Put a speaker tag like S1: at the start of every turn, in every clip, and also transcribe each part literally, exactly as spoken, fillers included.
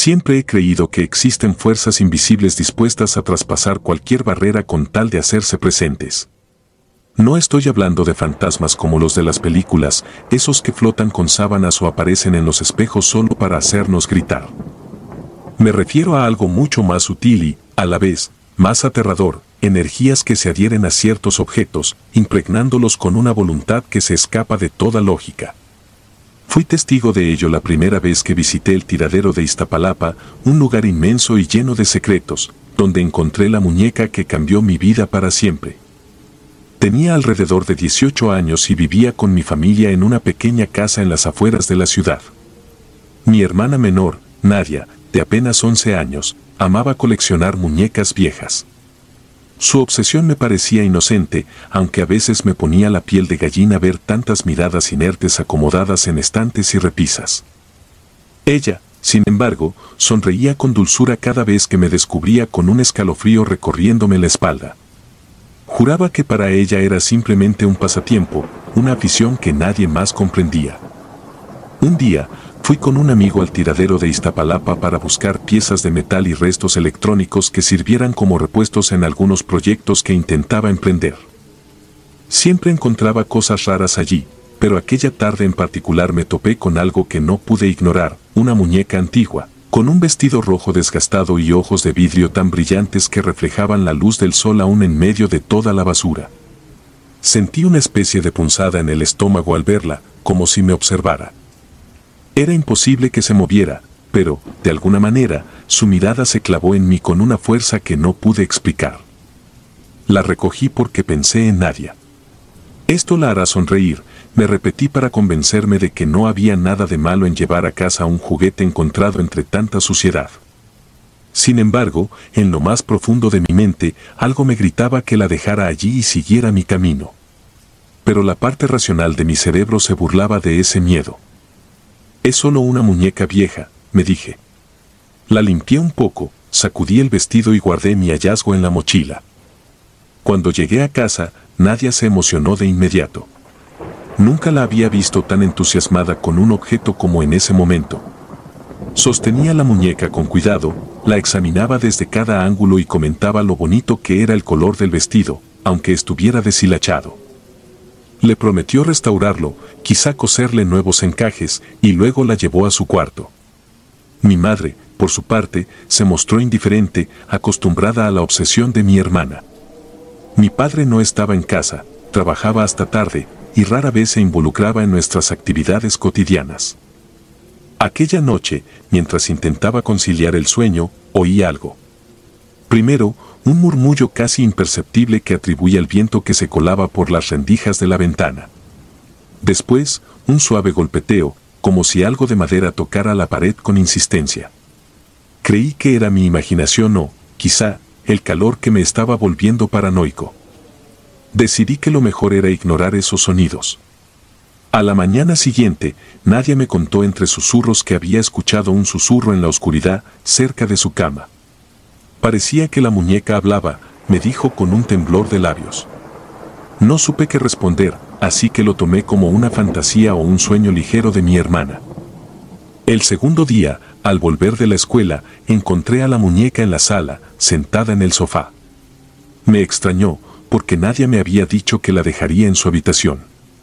S1: Siempre he creído que existen fuerzas invisibles dispuestas a traspasar cualquier barrera con tal de hacerse presentes. No estoy hablando de fantasmas como los de las películas, esos que flotan con sábanas o aparecen en los espejos solo para hacernos gritar. Me refiero a algo mucho más sutil y, a la vez, más aterrador, energías que se adhieren a ciertos objetos, impregnándolos con una voluntad que se escapa de toda lógica. Fui testigo de ello la primera vez que visité el tiradero de Iztapalapa, un lugar inmenso y lleno de secretos, donde encontré la muñeca que cambió mi vida para siempre. Tenía alrededor de dieciocho años y vivía con mi familia en una pequeña casa en las afueras de la ciudad. Mi hermana menor, Nadia, de apenas once años, amaba coleccionar muñecas viejas. Su obsesión me parecía inocente, aunque a veces me ponía la piel de gallina ver tantas miradas inertes acomodadas en estantes y repisas. Ella, sin embargo, sonreía con dulzura cada vez que me descubría con un escalofrío recorriéndome la espalda. Juraba que para ella era simplemente un pasatiempo, una afición que nadie más comprendía. Un día, fui con un amigo al tiradero de Iztapalapa para buscar piezas de metal y restos electrónicos que sirvieran como repuestos en algunos proyectos que intentaba emprender. Siempre encontraba cosas raras allí, pero aquella tarde en particular me topé con algo que no pude ignorar, una muñeca antigua, con un vestido rojo desgastado y ojos de vidrio tan brillantes que reflejaban la luz del sol aún en medio de toda la basura. Sentí una especie de punzada en el estómago al verla, como si me observara. Era imposible que se moviera, pero, de alguna manera, su mirada se clavó en mí con una fuerza que no pude explicar. La recogí porque pensé en Nadia. Esto la hará sonreír, me repetí para convencerme de que no había nada de malo en llevar a casa un juguete encontrado entre tanta suciedad. Sin embargo, en lo más profundo de mi mente, algo me gritaba que la dejara allí y siguiera mi camino. Pero la parte racional de mi cerebro se burlaba de ese miedo. Es solo una muñeca vieja, me dije. La limpié un poco, sacudí el vestido y guardé mi hallazgo en la mochila. Cuando llegué a casa, Nadia se emocionó de inmediato. Nunca la había visto tan entusiasmada con un objeto como en ese momento. Sostenía la muñeca con cuidado, la examinaba desde cada ángulo y comentaba lo bonito que era el color del vestido, aunque estuviera deshilachado. Le prometió restaurarlo, quizá coserle nuevos encajes, y luego la llevó a su cuarto. Mi madre, por su parte, se mostró indiferente, acostumbrada a la obsesión de mi hermana. Mi padre no estaba en casa, trabajaba hasta tarde, y rara vez se involucraba en nuestras actividades cotidianas. Aquella noche, mientras intentaba conciliar el sueño, oí algo. Primero, un murmullo casi imperceptible que atribuía al viento que se colaba por las rendijas de la ventana. Después, un suave golpeteo, como si algo de madera tocara la pared con insistencia. Creí que era mi imaginación o, quizá, el calor que me estaba volviendo paranoico. Decidí que lo mejor era ignorar esos sonidos. A la mañana siguiente, Nadia me contó entre susurros que había escuchado un susurro en la oscuridad, cerca de su cama. Parecía que la muñeca hablaba, me dijo con un temblor de labios. No supe qué responder, así que lo tomé como una fantasía o un sueño ligero de mi hermana. El segundo día, al volver de la escuela, encontré a la muñeca en la sala, sentada en el sofá. Me extrañó, porque nadie me había dicho que la dejaría en su habitación.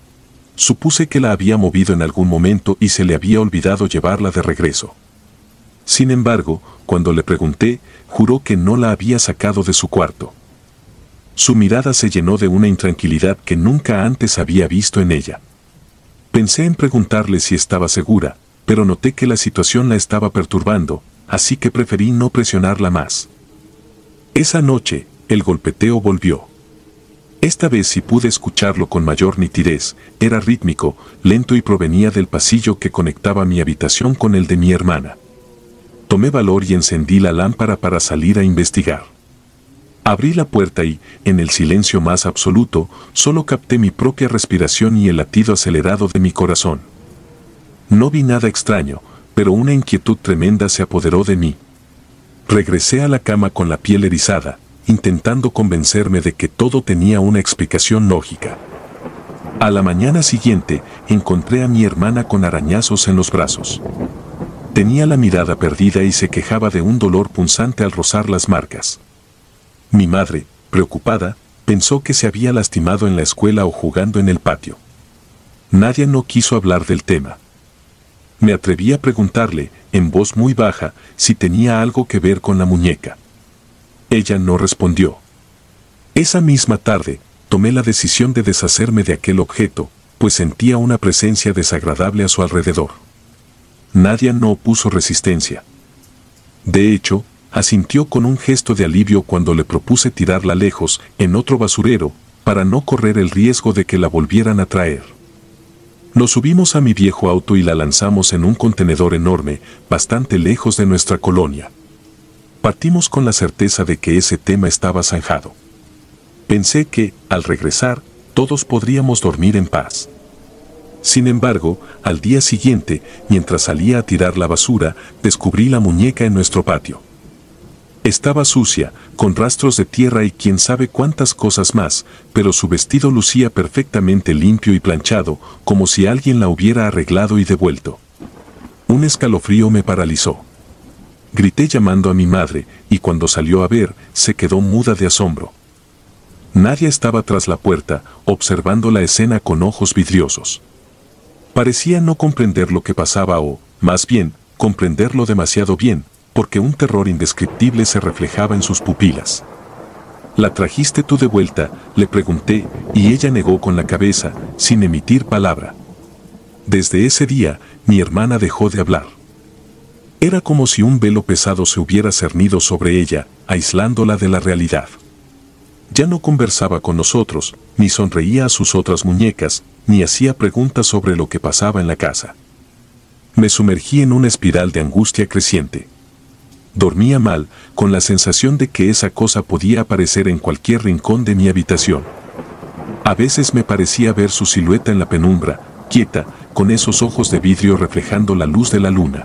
S1: Supuse que la había movido en algún momento y se le había olvidado llevarla de regreso. Sin embargo, cuando le pregunté, juró que no la había sacado de su cuarto. Su mirada se llenó de una intranquilidad que nunca antes había visto en ella. Pensé en preguntarle si estaba segura, pero noté que la situación la estaba perturbando, así que preferí no presionarla más. Esa noche, el golpeteo volvió. Esta vez sí pude escucharlo con mayor nitidez, era rítmico, lento y provenía del pasillo que conectaba mi habitación con el de mi hermana. Tomé valor y encendí la lámpara para salir a investigar. Abrí la puerta y, en el silencio más absoluto, solo capté mi propia respiración y el latido acelerado de mi corazón. No vi nada extraño, pero una inquietud tremenda se apoderó de mí. Regresé a la cama con la piel erizada, intentando convencerme de que todo tenía una explicación lógica. A la mañana siguiente, encontré a mi hermana con arañazos en los brazos. Tenía la mirada perdida y se quejaba de un dolor punzante al rozar las marcas. Mi madre, preocupada, pensó que se había lastimado en la escuela o jugando en el patio. Nadia no quiso hablar del tema. Me atreví a preguntarle, en voz muy baja, si tenía algo que ver con la muñeca. Ella no respondió. Esa misma tarde, tomé la decisión de deshacerme de aquel objeto, pues sentía una presencia desagradable a su alrededor. Nadia no opuso resistencia. De hecho, asintió con un gesto de alivio cuando le propuse tirarla lejos, en otro basurero, para no correr el riesgo de que la volvieran a traer. Nos subimos a mi viejo auto y la lanzamos en un contenedor enorme, bastante lejos de nuestra colonia. Partimos con la certeza de que ese tema estaba zanjado. Pensé que, al regresar, todos podríamos dormir en paz. Sin embargo, al día siguiente, mientras salía a tirar la basura, descubrí la muñeca en nuestro patio. Estaba sucia, con rastros de tierra y quién sabe cuántas cosas más, pero su vestido lucía perfectamente limpio y planchado, como si alguien la hubiera arreglado y devuelto. Un escalofrío me paralizó. Grité llamando a mi madre, y cuando salió a ver, se quedó muda de asombro. Nadia estaba tras la puerta, observando la escena con ojos vidriosos. Parecía no comprender lo que pasaba o, más bien, comprenderlo demasiado bien, porque un terror indescriptible se reflejaba en sus pupilas. ¿La trajiste tú de vuelta?, le pregunté, y ella negó con la cabeza, sin emitir palabra. Desde ese día, mi hermana dejó de hablar. Era como si un velo pesado se hubiera cernido sobre ella, aislándola de la realidad. Ya no conversaba con nosotros, ni sonreía a sus otras muñecas, ni hacía preguntas sobre lo que pasaba en la casa. Me sumergí en una espiral de angustia creciente. Dormía mal, con la sensación de que esa cosa podía aparecer en cualquier rincón de mi habitación. A veces me parecía ver su silueta en la penumbra, quieta, con esos ojos de vidrio reflejando la luz de la luna.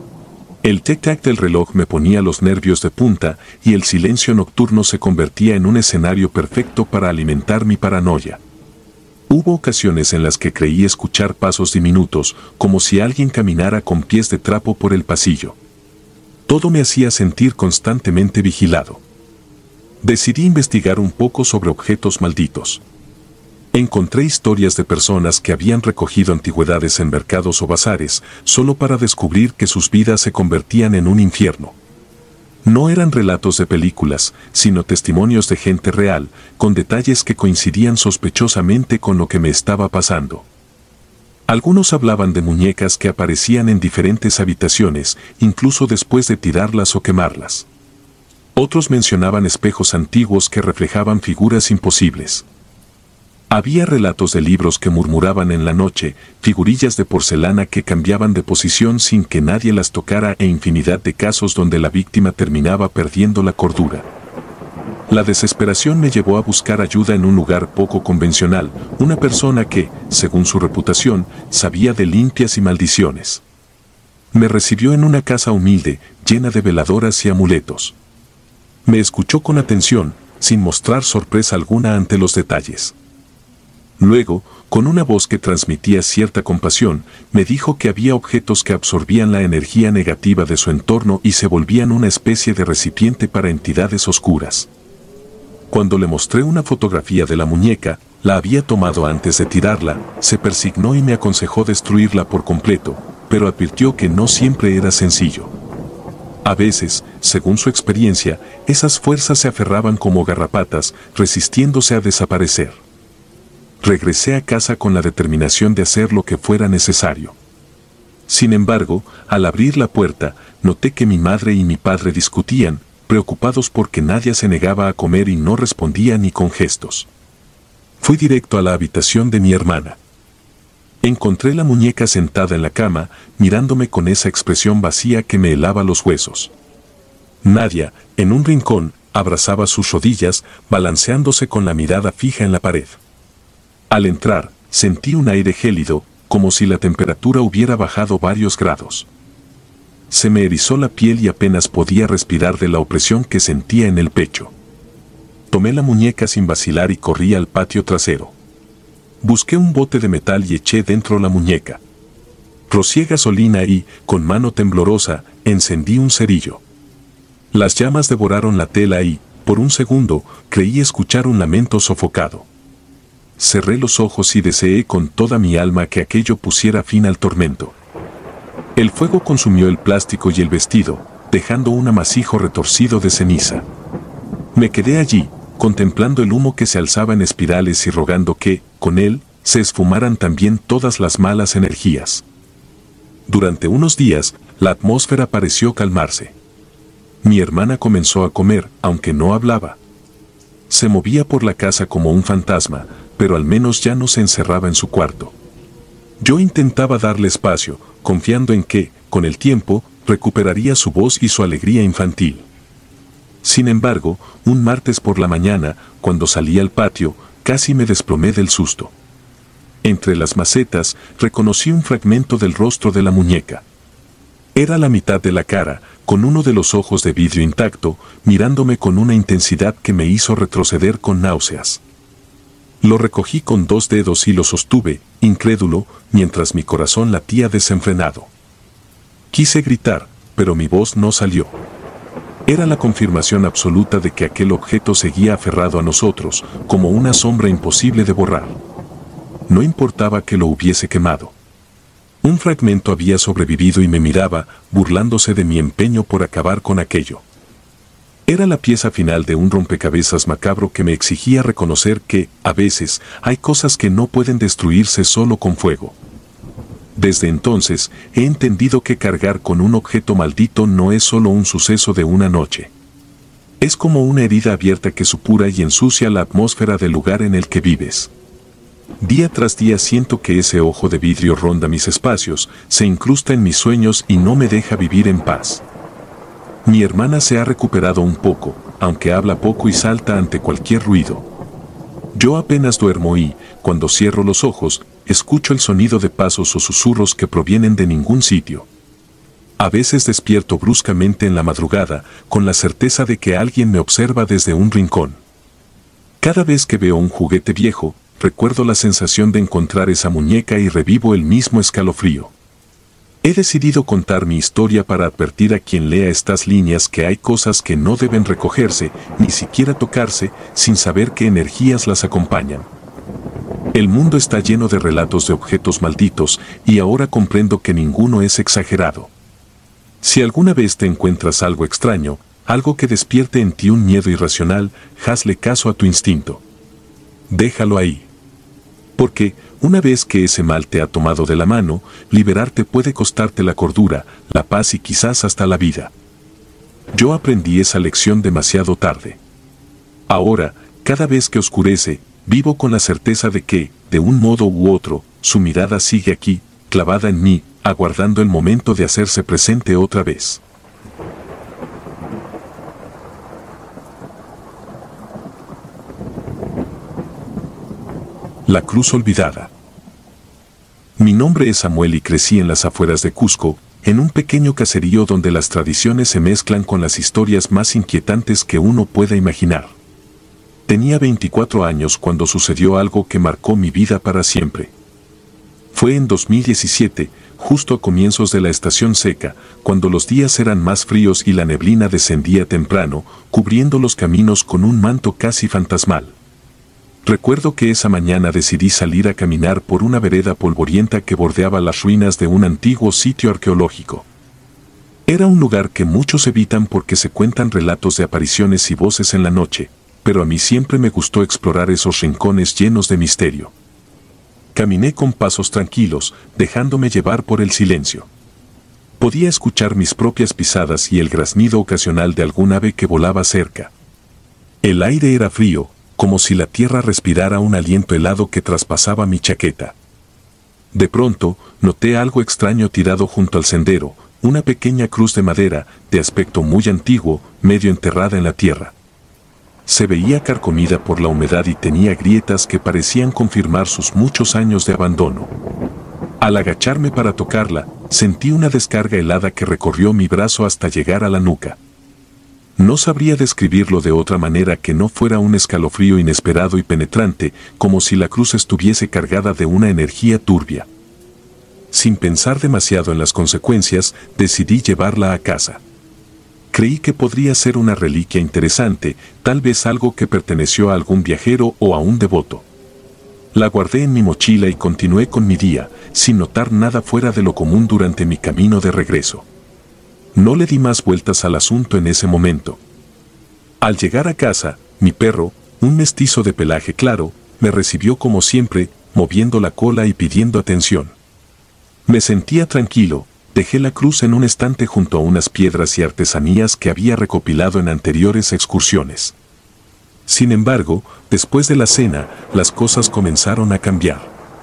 S1: El tic-tac del reloj me ponía los nervios de punta y el silencio nocturno se convertía en un escenario perfecto para alimentar mi paranoia. Hubo ocasiones en las que creí escuchar pasos diminutos, como si alguien caminara con pies de trapo por el pasillo. Todo me hacía sentir constantemente vigilado. Decidí investigar un poco sobre objetos malditos. Encontré historias de personas que habían recogido antigüedades en mercados o bazares, solo para descubrir que sus vidas se convertían en un infierno. No eran relatos de películas, sino testimonios de gente real, con detalles que coincidían sospechosamente con lo que me estaba pasando. Algunos hablaban de muñecas que aparecían en diferentes habitaciones, incluso después de tirarlas o quemarlas. Otros mencionaban espejos antiguos que reflejaban figuras imposibles. Había relatos de libros que murmuraban en la noche, figurillas de porcelana que cambiaban de posición sin que nadie las tocara e infinidad de casos donde la víctima terminaba perdiendo la cordura. La desesperación me llevó a buscar ayuda en un lugar poco convencional, una persona que, según su reputación, sabía de limpias y maldiciones. Me recibió en una casa humilde, llena de veladoras y amuletos. Me escuchó con atención, sin mostrar sorpresa alguna ante los detalles. Luego, con una voz que transmitía cierta compasión, me dijo que había objetos que absorbían la energía negativa de su entorno y se volvían una especie de recipiente para entidades oscuras. Cuando le mostré una fotografía de la muñeca, la había tomado antes de tirarla, se persignó y me aconsejó destruirla por completo, pero advirtió que no siempre era sencillo. A veces, según su experiencia, esas fuerzas se aferraban como garrapatas, resistiéndose a desaparecer. Regresé a casa con la determinación de hacer lo que fuera necesario. Sin embargo, al abrir la puerta, noté que mi madre y mi padre discutían, preocupados porque Nadia se negaba a comer y no respondía ni con gestos. Fui directo a la habitación de mi hermana. Encontré la muñeca sentada en la cama, mirándome con esa expresión vacía que me helaba los huesos. Nadia, en un rincón, abrazaba sus rodillas, balanceándose con la mirada fija en la pared. Al entrar, sentí un aire gélido, como si la temperatura hubiera bajado varios grados. Se me erizó la piel y apenas podía respirar de la opresión que sentía en el pecho. Tomé la muñeca sin vacilar y corrí al patio trasero. Busqué un bote de metal y eché dentro la muñeca. Rocié gasolina y, con mano temblorosa, encendí un cerillo. Las llamas devoraron la tela y, por un segundo, creí escuchar un lamento sofocado. Cerré los ojos y deseé con toda mi alma que aquello pusiera fin al tormento. El fuego consumió el plástico y el vestido, dejando un amasijo retorcido de ceniza. Me quedé allí, contemplando el humo que se alzaba en espirales y rogando que, con él, se esfumaran también todas las malas energías. Durante unos días, la atmósfera pareció calmarse. Mi hermana comenzó a comer, aunque no hablaba. Se movía por la casa como un fantasma, pero al menos ya no se encerraba en su cuarto. Yo intentaba darle espacio, confiando en que, con el tiempo, recuperaría su voz y su alegría infantil. Sin embargo, un martes por la mañana, cuando salí al patio, casi me desplomé del susto. Entre las macetas, reconocí un fragmento del rostro de la muñeca. Era la mitad de la cara, con uno de los ojos de vidrio intacto, mirándome con una intensidad que me hizo retroceder con náuseas. Lo recogí con dos dedos y lo sostuve, incrédulo, mientras mi corazón latía desenfrenado. Quise gritar, pero mi voz no salió. Era la confirmación absoluta de que aquel objeto seguía aferrado a nosotros, como una sombra imposible de borrar. No importaba que lo hubiese quemado. Un fragmento había sobrevivido y me miraba, burlándose de mi empeño por acabar con aquello. Era la pieza final de un rompecabezas macabro que me exigía reconocer que, a veces, hay cosas que no pueden destruirse solo con fuego. Desde entonces, he entendido que cargar con un objeto maldito no es solo un suceso de una noche. Es como una herida abierta que supura y ensucia la atmósfera del lugar en el que vives. Día tras día siento que ese ojo de vidrio ronda mis espacios, se incrusta en mis sueños y no me deja vivir en paz. Mi hermana se ha recuperado un poco, aunque habla poco y salta ante cualquier ruido. Yo apenas duermo y, cuando cierro los ojos, escucho el sonido de pasos o susurros que provienen de ningún sitio. A veces despierto bruscamente en la madrugada, con la certeza de que alguien me observa desde un rincón. Cada vez que veo un juguete viejo, recuerdo la sensación de encontrar esa muñeca y revivo el mismo escalofrío. He decidido contar mi historia para advertir a quien lea estas líneas que hay cosas que no deben recogerse, ni siquiera tocarse, sin saber qué energías las acompañan. El mundo está lleno de relatos de objetos malditos, y ahora comprendo que ninguno es exagerado. Si alguna vez te encuentras algo extraño, algo que despierte en ti un miedo irracional, hazle caso a tu instinto. Déjalo ahí. Porque, una vez que ese mal te ha tomado de la mano, liberarte puede costarte la cordura, la paz y quizás hasta la vida. Yo aprendí esa lección demasiado tarde. Ahora, cada vez que oscurece, vivo con la certeza de que, de un modo u otro, su mirada sigue aquí, clavada en mí, aguardando el momento de hacerse presente otra vez. La cruz olvidada. Mi nombre es Samuel y crecí en las afueras de Cusco, en un pequeño caserío donde las tradiciones se mezclan con las historias más inquietantes que uno pueda imaginar. Tenía veinticuatro años cuando sucedió algo que marcó mi vida para siempre. Fue en dos mil diecisiete, justo a comienzos de la estación seca, cuando los días eran más fríos y la neblina descendía temprano, cubriendo los caminos con un manto casi fantasmal. Recuerdo que esa mañana decidí salir a caminar por una vereda polvorienta que bordeaba las ruinas de un antiguo sitio arqueológico. Era un lugar que muchos evitan porque se cuentan relatos de apariciones y voces en la noche, pero a mí siempre me gustó explorar esos rincones llenos de misterio. Caminé con pasos tranquilos, dejándome llevar por el silencio. Podía escuchar mis propias pisadas y el graznido ocasional de algún ave que volaba cerca. El aire era frío, como si la tierra respirara un aliento helado que traspasaba mi chaqueta. De pronto, noté algo extraño tirado junto al sendero, una pequeña cruz de madera, de aspecto muy antiguo, medio enterrada en la tierra. Se veía carcomida por la humedad y tenía grietas que parecían confirmar sus muchos años de abandono. Al agacharme para tocarla, sentí una descarga helada que recorrió mi brazo hasta llegar a la nuca. No sabría describirlo de otra manera que no fuera un escalofrío inesperado y penetrante, como si la cruz estuviese cargada de una energía turbia. Sin pensar demasiado en las consecuencias, decidí llevarla a casa. Creí que podría ser una reliquia interesante, tal vez algo que perteneció a algún viajero o a un devoto. La guardé en mi mochila y continué con mi día, sin notar nada fuera de lo común durante mi camino de regreso. No le di más vueltas al asunto en ese momento. Al llegar a casa, mi perro, un mestizo de pelaje claro, me recibió como siempre, moviendo la cola y pidiendo atención. Me sentía tranquilo, dejé la cruz en un estante junto a unas piedras y artesanías que había recopilado en anteriores excursiones. Sin embargo, después de la cena, las cosas comenzaron a cambiar.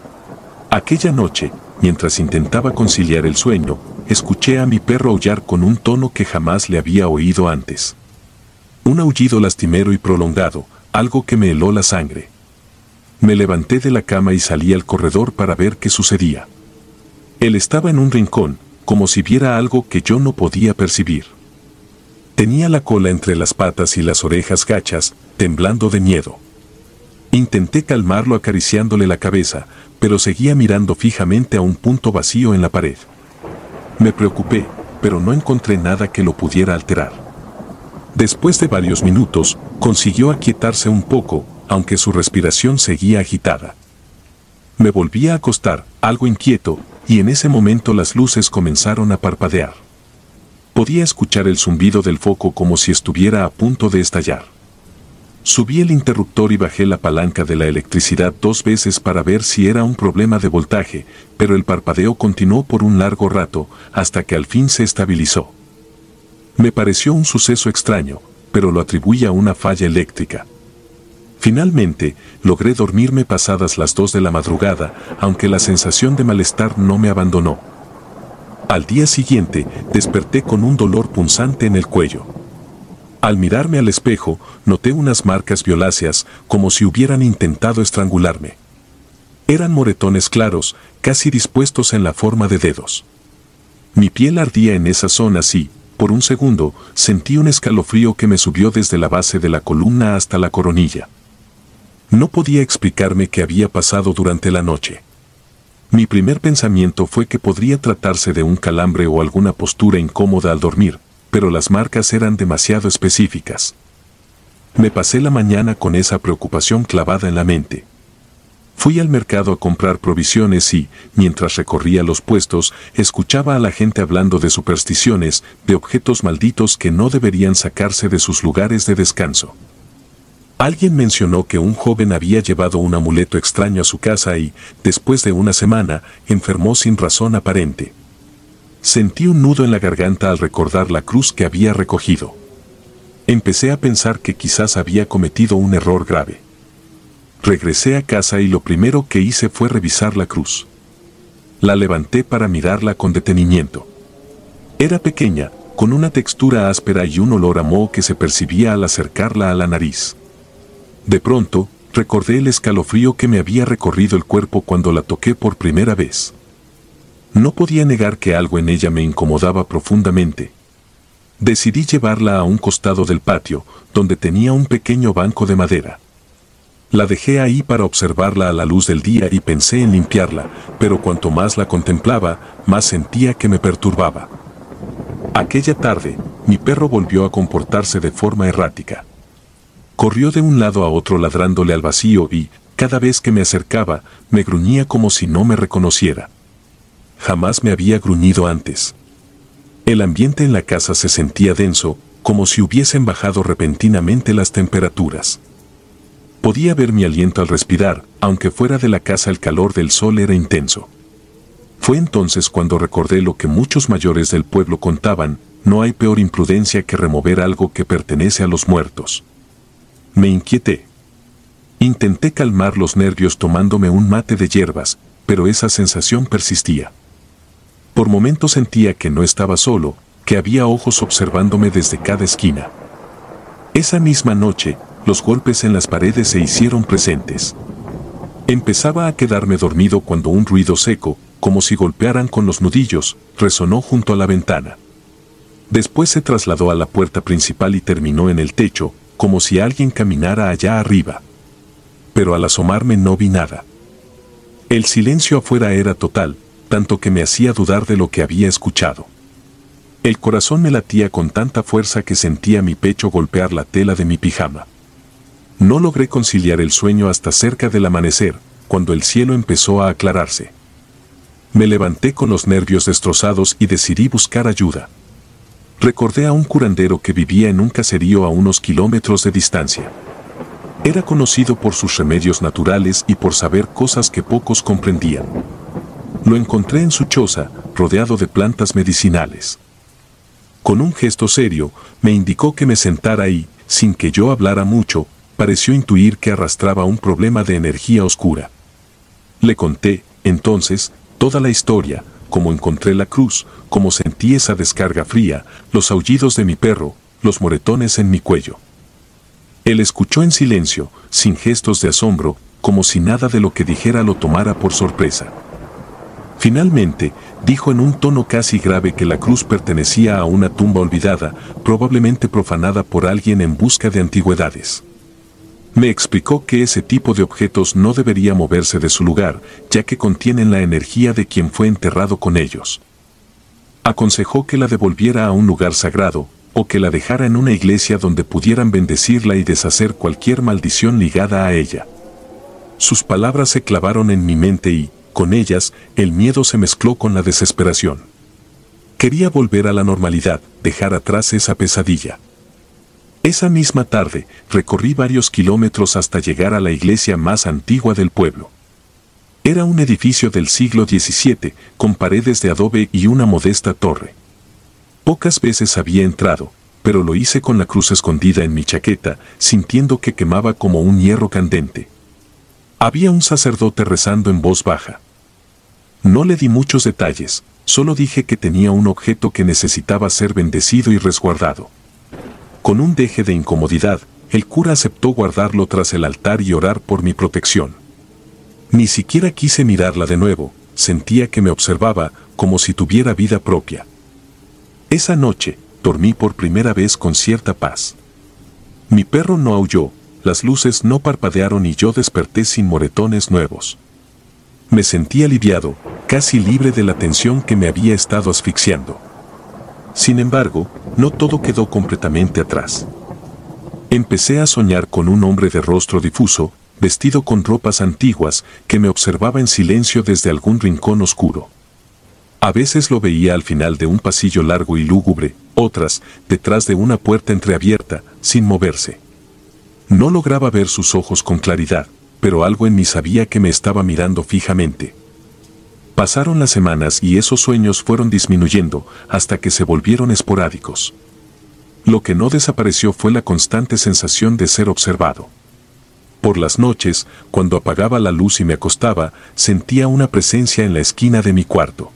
S1: Aquella noche, mientras intentaba conciliar el sueño, escuché a mi perro aullar con un tono que jamás le había oído antes. Un aullido lastimero y prolongado, algo que me heló la sangre. Me levanté de la cama y salí al corredor para ver qué sucedía. Él estaba en un rincón, como si viera algo que yo no podía percibir. Tenía la cola entre las patas y las orejas gachas, temblando de miedo. Intenté calmarlo acariciándole la cabeza, pero seguía mirando fijamente a un punto vacío en la pared. Me preocupé, pero no encontré nada que lo pudiera alterar. Después de varios minutos, consiguió aquietarse un poco, aunque su respiración seguía agitada. Me volví a acostar, algo inquieto, y en ese momento las luces comenzaron a parpadear. Podía escuchar el zumbido del foco como si estuviera a punto de estallar. Subí el interruptor y bajé la palanca de la electricidad dos veces para ver si era un problema de voltaje, pero el parpadeo continuó por un largo rato, hasta que al fin se estabilizó. Me pareció un suceso extraño, pero lo atribuí a una falla eléctrica. Finalmente, logré dormirme pasadas las dos de la madrugada, aunque la sensación de malestar no me abandonó. Al día siguiente, desperté con un dolor punzante en el cuello. Al mirarme al espejo, noté unas marcas violáceas, como si hubieran intentado estrangularme. Eran moretones claros, casi dispuestos en la forma de dedos. Mi piel ardía en esa zona y, por un segundo, sentí un escalofrío que me subió desde la base de la columna hasta la coronilla. No podía explicarme qué había pasado durante la noche. Mi primer pensamiento fue que podría tratarse de un calambre o alguna postura incómoda al dormir, pero las marcas eran demasiado específicas. Me pasé la mañana con esa preocupación clavada en la mente. Fui al mercado a comprar provisiones y, mientras recorría los puestos, escuchaba a la gente hablando de supersticiones, de objetos malditos que no deberían sacarse de sus lugares de descanso. Alguien mencionó que un joven había llevado un amuleto extraño a su casa y, después de una semana, enfermó sin razón aparente. Sentí un nudo en la garganta al recordar la cruz que había recogido. Empecé a pensar que quizás había cometido un error grave. Regresé a casa y lo primero que hice fue revisar la cruz. La levanté para mirarla con detenimiento. Era pequeña, con una textura áspera y un olor a moho que se percibía al acercarla a la nariz. De pronto, recordé el escalofrío que me había recorrido el cuerpo cuando la toqué por primera vez. No podía negar que algo en ella me incomodaba profundamente. Decidí llevarla a un costado del patio, donde tenía un pequeño banco de madera. La dejé ahí para observarla a la luz del día y pensé en limpiarla, pero cuanto más la contemplaba, más sentía que me perturbaba. Aquella tarde, mi perro volvió a comportarse de forma errática. Corrió de un lado a otro ladrándole al vacío y, cada vez que me acercaba, me gruñía como si no me reconociera. Jamás me había gruñido antes. El ambiente en la casa se sentía denso, como si hubiesen bajado repentinamente las temperaturas. Podía ver mi aliento al respirar, aunque fuera de la casa el calor del sol era intenso. Fue entonces cuando recordé lo que muchos mayores del pueblo contaban: no hay peor imprudencia que remover algo que pertenece a los muertos. Me inquieté. Intenté calmar los nervios tomándome un mate de hierbas, pero esa sensación persistía. Por momentos sentía que no estaba solo, que había ojos observándome desde cada esquina. Esa misma noche, los golpes en las paredes se hicieron presentes. Empezaba a quedarme dormido cuando un ruido seco, como si golpearan con los nudillos, resonó junto a la ventana. Después se trasladó a la puerta principal y terminó en el techo, como si alguien caminara allá arriba. Pero al asomarme no vi nada. El silencio afuera era total, tanto que me hacía dudar de lo que había escuchado. El corazón me latía con tanta fuerza que sentía mi pecho golpear la tela de mi pijama. No logré conciliar el sueño hasta cerca del amanecer, cuando el cielo empezó a aclararse. Me levanté con los nervios destrozados y decidí buscar ayuda. Recordé a un curandero que vivía en un caserío a unos kilómetros de distancia. Era conocido por sus remedios naturales y por saber cosas que pocos comprendían. Lo encontré en su choza, rodeado de plantas medicinales. Con un gesto serio, me indicó que me sentara ahí, sin que yo hablara mucho. Pareció intuir que arrastraba un problema de energía oscura. Le conté, entonces, toda la historia, cómo encontré la cruz, cómo sentí esa descarga fría, los aullidos de mi perro, los moretones en mi cuello. Él escuchó en silencio, sin gestos de asombro, como si nada de lo que dijera lo tomara por sorpresa. Finalmente, dijo en un tono casi grave que la cruz pertenecía a una tumba olvidada, probablemente profanada por alguien en busca de antigüedades. Me explicó que ese tipo de objetos no debería moverse de su lugar, ya que contienen la energía de quien fue enterrado con ellos. Aconsejó que la devolviera a un lugar sagrado, o que la dejara en una iglesia donde pudieran bendecirla y deshacer cualquier maldición ligada a ella. Sus palabras se clavaron en mi mente y, con ellas, el miedo se mezcló con la desesperación. Quería volver a la normalidad, dejar atrás esa pesadilla. Esa misma tarde, recorrí varios kilómetros hasta llegar a la iglesia más antigua del pueblo. Era un edificio del siglo diecisiete, con paredes de adobe y una modesta torre. Pocas veces había entrado, pero lo hice con la cruz escondida en mi chaqueta, sintiendo que quemaba como un hierro candente. Había un sacerdote rezando en voz baja. No le di muchos detalles, solo dije que tenía un objeto que necesitaba ser bendecido y resguardado. Con un deje de incomodidad, el cura aceptó guardarlo tras el altar y orar por mi protección. Ni siquiera quise mirarla de nuevo, sentía que me observaba como si tuviera vida propia. Esa noche, dormí por primera vez con cierta paz. Mi perro no aulló, las luces no parpadearon y yo desperté sin moretones nuevos. Me sentí aliviado, casi libre de la tensión que me había estado asfixiando. Sin embargo, no todo quedó completamente atrás. Empecé a soñar con un hombre de rostro difuso, vestido con ropas antiguas, que me observaba en silencio desde algún rincón oscuro. A veces lo veía al final de un pasillo largo y lúgubre, otras, detrás de una puerta entreabierta, sin moverse. No lograba ver sus ojos con claridad, pero algo en mí sabía que me estaba mirando fijamente. Pasaron las semanas y esos sueños fueron disminuyendo hasta que se volvieron esporádicos. Lo que no desapareció fue la constante sensación de ser observado. Por las noches, cuando apagaba la luz y me acostaba, sentía una presencia en la esquina de mi cuarto.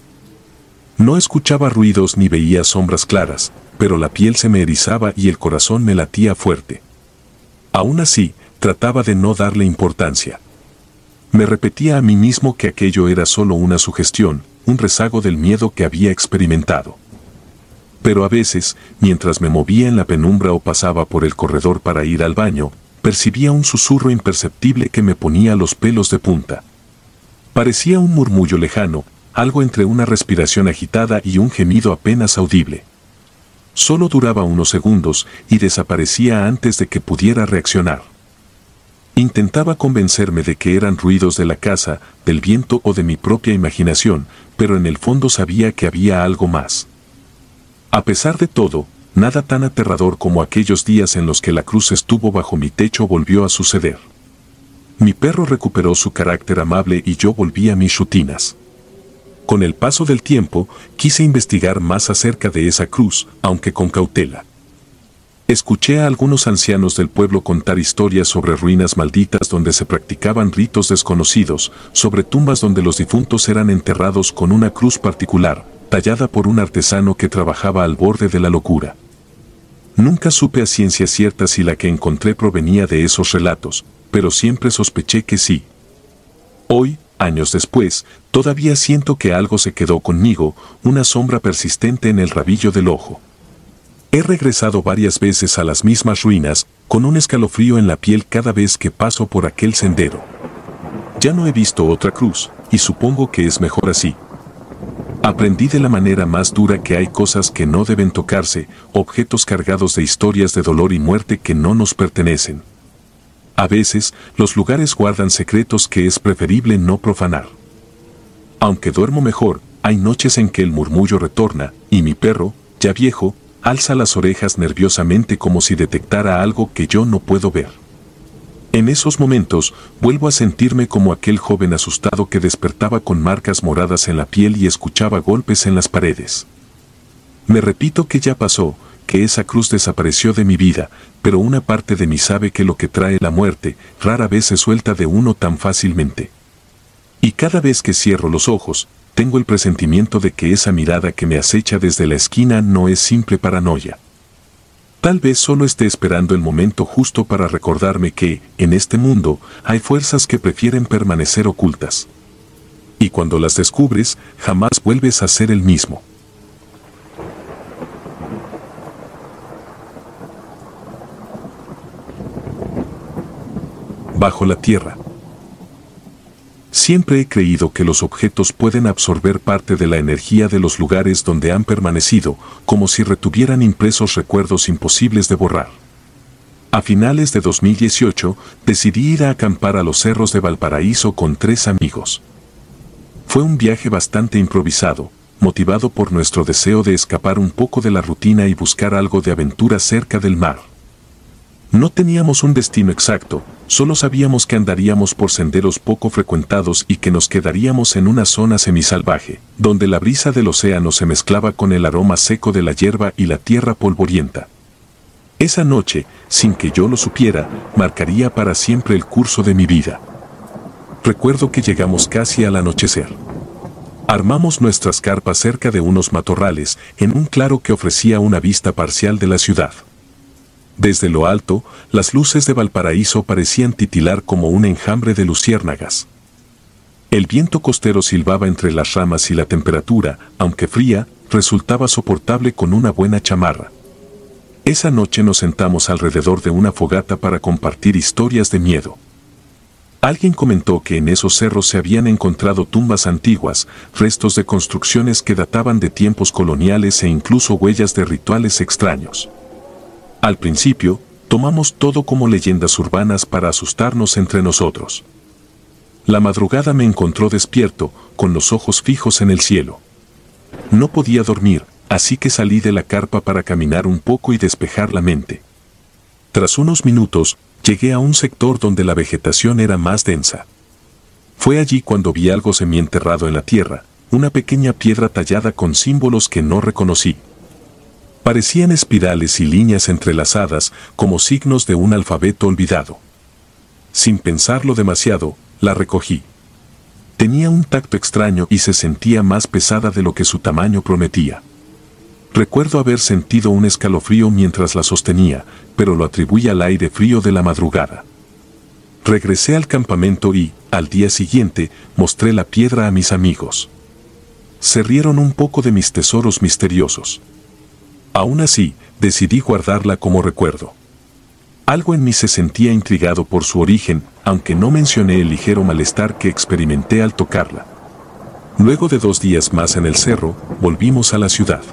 S1: No escuchaba ruidos ni veía sombras claras, pero la piel se me erizaba y el corazón me latía fuerte. Aún así, trataba de no darle importancia. Me repetía a mí mismo que aquello era solo una sugestión, un rezago del miedo que había experimentado. Pero a veces, mientras me movía en la penumbra o pasaba por el corredor para ir al baño, percibía un susurro imperceptible que me ponía los pelos de punta. Parecía un murmullo lejano, algo entre una respiración agitada y un gemido apenas audible. Solo duraba unos segundos y desaparecía antes de que pudiera reaccionar. Intentaba convencerme de que eran ruidos de la casa, del viento o de mi propia imaginación, pero en el fondo sabía que había algo más. A pesar de todo, nada tan aterrador como aquellos días en los que la cruz estuvo bajo mi techo volvió a suceder. Mi perro recuperó su carácter amable y yo volví a mis rutinas. Con el paso del tiempo, quise investigar más acerca de esa cruz, aunque con cautela. Escuché a algunos ancianos del pueblo contar historias sobre ruinas malditas donde se practicaban ritos desconocidos, sobre tumbas donde los difuntos eran enterrados con una cruz particular, tallada por un artesano que trabajaba al borde de la locura. Nunca supe a ciencia cierta si la que encontré provenía de esos relatos, pero siempre sospeché que sí. Hoy, años después, todavía siento que algo se quedó conmigo, una sombra persistente en el rabillo del ojo. He regresado varias veces a las mismas ruinas, con un escalofrío en la piel cada vez que paso por aquel sendero. Ya no he visto otra cruz, y supongo que es mejor así. Aprendí de la manera más dura que hay cosas que no deben tocarse, objetos cargados de historias de dolor y muerte que no nos pertenecen. A veces, los lugares guardan secretos que es preferible no profanar. Aunque duermo mejor, hay noches en que el murmullo retorna, y mi perro, ya viejo, alza las orejas nerviosamente como si detectara algo que yo no puedo ver. En esos momentos, vuelvo a sentirme como aquel joven asustado que despertaba con marcas moradas en la piel y escuchaba golpes en las paredes. Me repito que ya pasó, que esa cruz desapareció de mi vida, pero una parte de mí sabe que lo que trae la muerte rara vez se suelta de uno tan fácilmente. Y cada vez que cierro los ojos, tengo el presentimiento de que esa mirada que me acecha desde la esquina no es simple paranoia. Tal vez solo esté esperando el momento justo para recordarme que, en este mundo, hay fuerzas que prefieren permanecer ocultas. Y cuando las descubres, jamás vuelves a ser el mismo. Bajo la tierra. Siempre he creído que los objetos pueden absorber parte de la energía de los lugares donde han permanecido, como si retuvieran impresos recuerdos imposibles de borrar. A finales de dos mil dieciocho, decidí ir a acampar a los cerros de Valparaíso con tres amigos. Fue un viaje bastante improvisado, motivado por nuestro deseo de escapar un poco de la rutina y buscar algo de aventura cerca del mar. No teníamos un destino exacto, solo sabíamos que andaríamos por senderos poco frecuentados y que nos quedaríamos en una zona semisalvaje, donde la brisa del océano se mezclaba con el aroma seco de la hierba y la tierra polvorienta. Esa noche, sin que yo lo supiera, marcaría para siempre el curso de mi vida. Recuerdo que llegamos casi al anochecer. Armamos nuestras carpas cerca de unos matorrales, en un claro que ofrecía una vista parcial de la ciudad. Desde lo alto, las luces de Valparaíso parecían titilar como un enjambre de luciérnagas. El viento costero silbaba entre las ramas y la temperatura, aunque fría, resultaba soportable con una buena chamarra. Esa noche nos sentamos alrededor de una fogata para compartir historias de miedo. Alguien comentó que en esos cerros se habían encontrado tumbas antiguas, restos de construcciones que databan de tiempos coloniales e incluso huellas de rituales extraños. Al principio, tomamos todo como leyendas urbanas para asustarnos entre nosotros. La madrugada me encontró despierto, con los ojos fijos en el cielo. No podía dormir, así que salí de la carpa para caminar un poco y despejar la mente. Tras unos minutos, llegué a un sector donde la vegetación era más densa. Fue allí cuando vi algo semienterrado en la tierra, una pequeña piedra tallada con símbolos que no reconocí. Parecían espirales y líneas entrelazadas como signos de un alfabeto olvidado. Sin pensarlo demasiado, la recogí. Tenía un tacto extraño y se sentía más pesada de lo que su tamaño prometía. Recuerdo haber sentido un escalofrío mientras la sostenía, pero lo atribuí al aire frío de la madrugada. Regresé al campamento y, al día siguiente, mostré la piedra a mis amigos. Se rieron un poco de mis tesoros misteriosos. Aún así, decidí guardarla como recuerdo. Algo en mí se sentía intrigado por su origen, aunque no mencioné el ligero malestar que experimenté al tocarla. Luego de dos días más en el cerro, volvimos a la ciudad.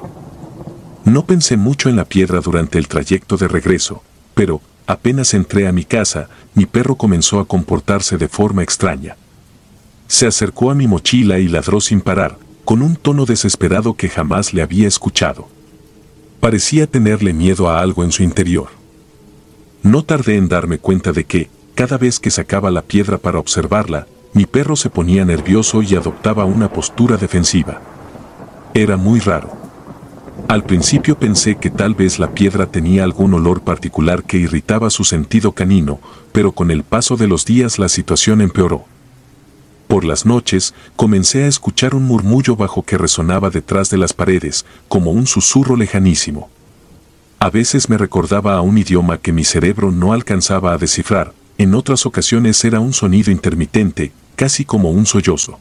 S1: No pensé mucho en la piedra durante el trayecto de regreso, pero, apenas entré a mi casa, mi perro comenzó a comportarse de forma extraña. Se acercó a mi mochila y ladró sin parar, con un tono desesperado que jamás le había escuchado. Parecía tenerle miedo a algo en su interior. No tardé en darme cuenta de que, cada vez que sacaba la piedra para observarla, mi perro se ponía nervioso y adoptaba una postura defensiva. Era muy raro. Al principio pensé que tal vez la piedra tenía algún olor particular que irritaba su sentido canino, pero con el paso de los días la situación empeoró. Por las noches, comencé a escuchar un murmullo bajo que resonaba detrás de las paredes, como un susurro lejanísimo. A veces me recordaba a un idioma que mi cerebro no alcanzaba a descifrar, en otras ocasiones era un sonido intermitente, casi como un sollozo.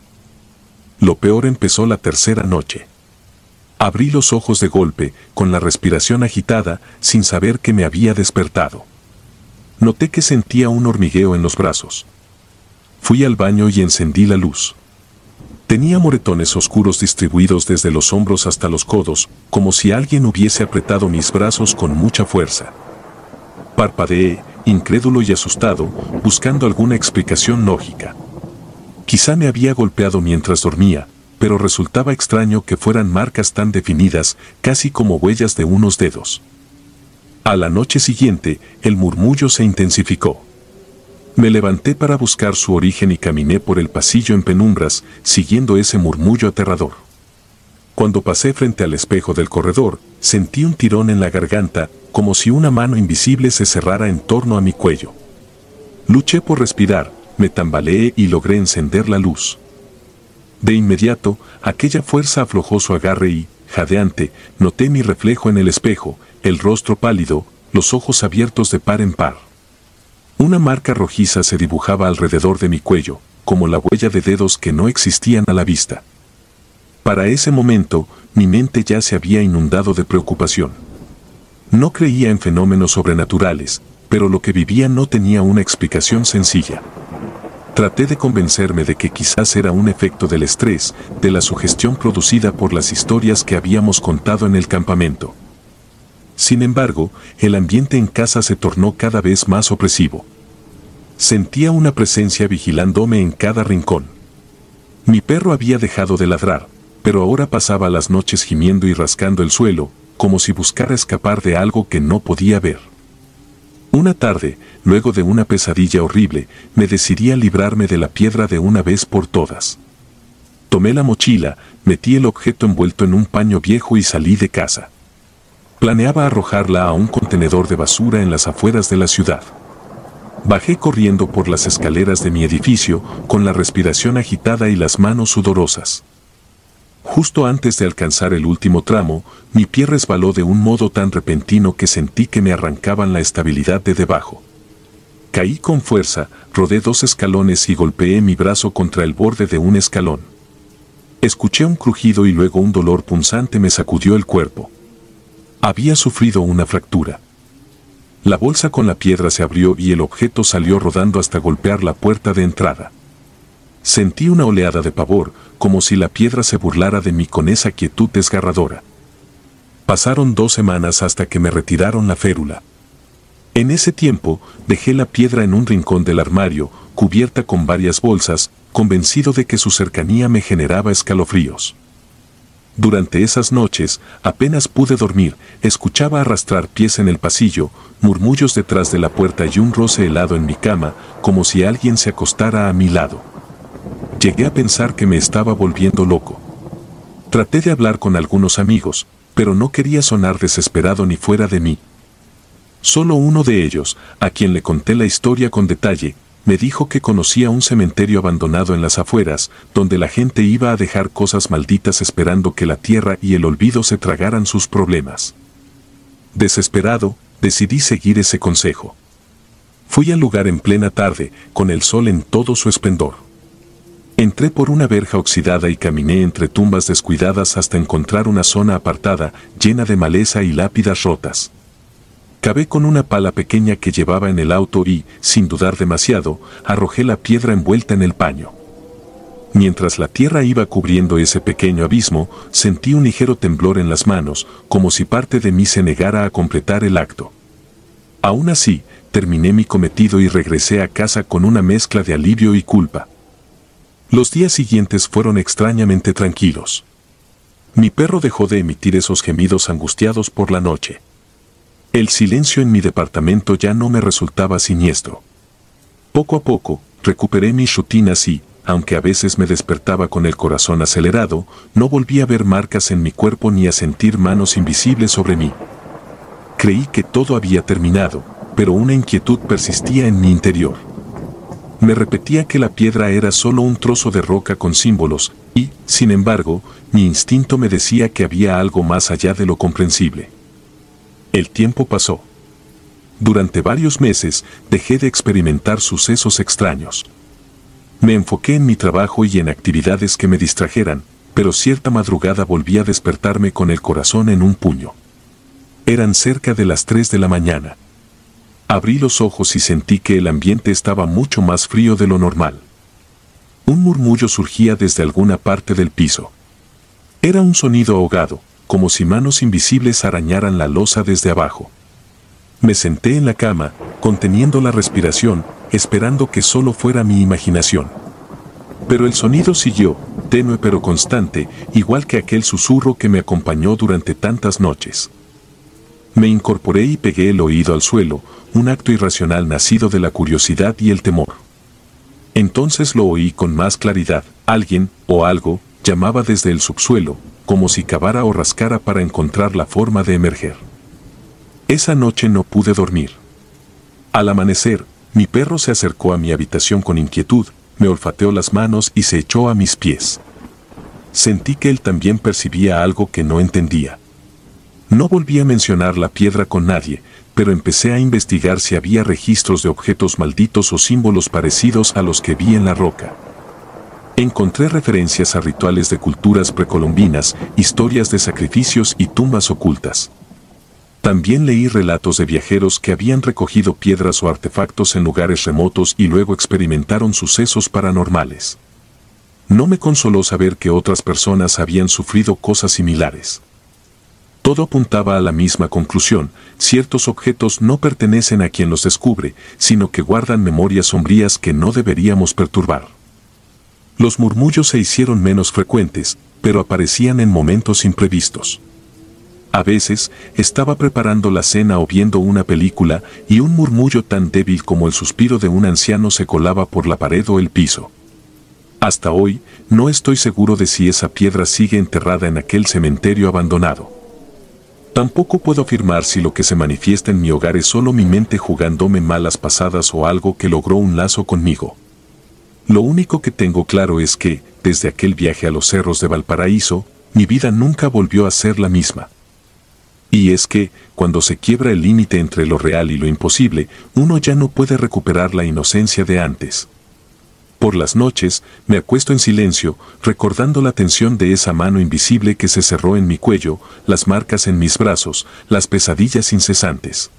S1: Lo peor empezó la tercera noche. Abrí los ojos de golpe, con la respiración agitada, sin saber que me había despertado. Noté que sentía un hormigueo en los brazos. Fui al baño y encendí la luz. Tenía moretones oscuros distribuidos desde los hombros hasta los codos, como si alguien hubiese apretado mis brazos con mucha fuerza. Parpadeé, incrédulo y asustado, buscando alguna explicación lógica. Quizá me había golpeado mientras dormía, pero resultaba extraño que fueran marcas tan definidas, casi como huellas de unos dedos. A la noche siguiente, el murmullo se intensificó. Me levanté para buscar su origen y caminé por el pasillo en penumbras, siguiendo ese murmullo aterrador. Cuando pasé frente al espejo del corredor, sentí un tirón en la garganta, como si una mano invisible se cerrara en torno a mi cuello. Luché por respirar, me tambaleé y logré encender la luz. De inmediato, aquella fuerza aflojó su agarre y, jadeante, noté mi reflejo en el espejo, el rostro pálido, los ojos abiertos de par en par. Una marca rojiza se dibujaba alrededor de mi cuello, como la huella de dedos que no existían a la vista. Para ese momento, mi mente ya se había inundado de preocupación. No creía en fenómenos sobrenaturales, pero lo que vivía no tenía una explicación sencilla. Traté de convencerme de que quizás era un efecto del estrés, de la sugestión producida por las historias que habíamos contado en el campamento. Sin embargo, el ambiente en casa se tornó cada vez más opresivo. Sentía una presencia vigilándome en cada rincón. Mi perro había dejado de ladrar, pero ahora pasaba las noches gimiendo y rascando el suelo, como si buscara escapar de algo que no podía ver. Una tarde, luego de una pesadilla horrible, me decidí a librarme de la piedra de una vez por todas. Tomé la mochila, metí el objeto envuelto en un paño viejo y salí de casa. Planeaba arrojarla a un contenedor de basura en las afueras de la ciudad. Bajé corriendo por las escaleras de mi edificio, con la respiración agitada y las manos sudorosas. Justo antes de alcanzar el último tramo, mi pie resbaló de un modo tan repentino que sentí que me arrancaban la estabilidad de debajo. Caí con fuerza, rodé dos escalones y golpeé mi brazo contra el borde de un escalón. Escuché un crujido y luego un dolor punzante me sacudió el cuerpo. Había sufrido una fractura. La bolsa con la piedra se abrió y el objeto salió rodando hasta golpear la puerta de entrada. Sentí una oleada de pavor, como si la piedra se burlara de mí con esa quietud desgarradora. Pasaron dos semanas hasta que me retiraron la férula. En ese tiempo, dejé la piedra en un rincón del armario, cubierta con varias bolsas, convencido de que su cercanía me generaba escalofríos. Durante esas noches, apenas pude dormir, escuchaba arrastrar pies en el pasillo, murmullos detrás de la puerta y un roce helado en mi cama, como si alguien se acostara a mi lado. Llegué a pensar que me estaba volviendo loco. Traté de hablar con algunos amigos, pero no quería sonar desesperado ni fuera de mí. Solo uno de ellos, a quien le conté la historia con detalle, me dijo que conocía un cementerio abandonado en las afueras, donde la gente iba a dejar cosas malditas esperando que la tierra y el olvido se tragaran sus problemas. Desesperado, decidí seguir ese consejo. Fui al lugar en plena tarde, con el sol en todo su esplendor. Entré por una verja oxidada y caminé entre tumbas descuidadas hasta encontrar una zona apartada, llena de maleza y lápidas rotas. Cavé con una pala pequeña que llevaba en el auto y, sin dudar demasiado, arrojé la piedra envuelta en el paño. Mientras la tierra iba cubriendo ese pequeño abismo, sentí un ligero temblor en las manos, como si parte de mí se negara a completar el acto. Aún así, terminé mi cometido y regresé a casa con una mezcla de alivio y culpa. Los días siguientes fueron extrañamente tranquilos. Mi perro dejó de emitir esos gemidos angustiados por la noche. El silencio en mi departamento ya no me resultaba siniestro. Poco a poco, recuperé mis rutinas y, aunque a veces me despertaba con el corazón acelerado, no volví a ver marcas en mi cuerpo ni a sentir manos invisibles sobre mí. Creí que todo había terminado, pero una inquietud persistía en mi interior. Me repetía que la piedra era solo un trozo de roca con símbolos, y, sin embargo, mi instinto me decía que había algo más allá de lo comprensible. El tiempo pasó. Durante varios meses dejé de experimentar sucesos extraños. Me enfoqué en mi trabajo y en actividades que me distrajeran, pero cierta madrugada volví a despertarme con el corazón en un puño. Eran cerca de las tres de la mañana. Abrí los ojos y sentí que el ambiente estaba mucho más frío de lo normal. Un murmullo surgía desde alguna parte del piso. Era un sonido ahogado, como si manos invisibles arañaran la losa desde abajo. Me senté en la cama, conteniendo la respiración, esperando que solo fuera mi imaginación. Pero el sonido siguió, tenue pero constante, igual que aquel susurro que me acompañó durante tantas noches. Me incorporé y pegué el oído al suelo, un acto irracional nacido de la curiosidad y el temor. Entonces lo oí con más claridad. Alguien, o algo, llamaba desde el subsuelo, como si cavara o rascara para encontrar la forma de emerger. Esa noche no pude dormir. Al amanecer, mi perro se acercó a mi habitación con inquietud, me olfateó las manos y se echó a mis pies. Sentí que él también percibía algo que no entendía. No volví a mencionar la piedra con nadie, pero empecé a investigar si había registros de objetos malditos o símbolos parecidos a los que vi en la roca. Encontré referencias a rituales de culturas precolombinas, historias de sacrificios y tumbas ocultas. También leí relatos de viajeros que habían recogido piedras o artefactos en lugares remotos y luego experimentaron sucesos paranormales. No me consoló saber que otras personas habían sufrido cosas similares. Todo apuntaba a la misma conclusión: ciertos objetos no pertenecen a quien los descubre, sino que guardan memorias sombrías que no deberíamos perturbar. Los murmullos se hicieron menos frecuentes, pero aparecían en momentos imprevistos. A veces, estaba preparando la cena o viendo una película, y un murmullo tan débil como el suspiro de un anciano se colaba por la pared o el piso. Hasta hoy, no estoy seguro de si esa piedra sigue enterrada en aquel cementerio abandonado. Tampoco puedo afirmar si lo que se manifiesta en mi hogar es solo mi mente jugándome malas pasadas o algo que logró un lazo conmigo. Lo único que tengo claro es que, desde aquel viaje a los cerros de Valparaíso, mi vida nunca volvió a ser la misma. Y es que, cuando se quiebra el límite entre lo real y lo imposible, uno ya no puede recuperar la inocencia de antes. Por las noches, me acuesto en silencio, recordando la tensión de esa mano invisible que se cerró en mi cuello, las marcas en mis brazos, las pesadillas incesantes.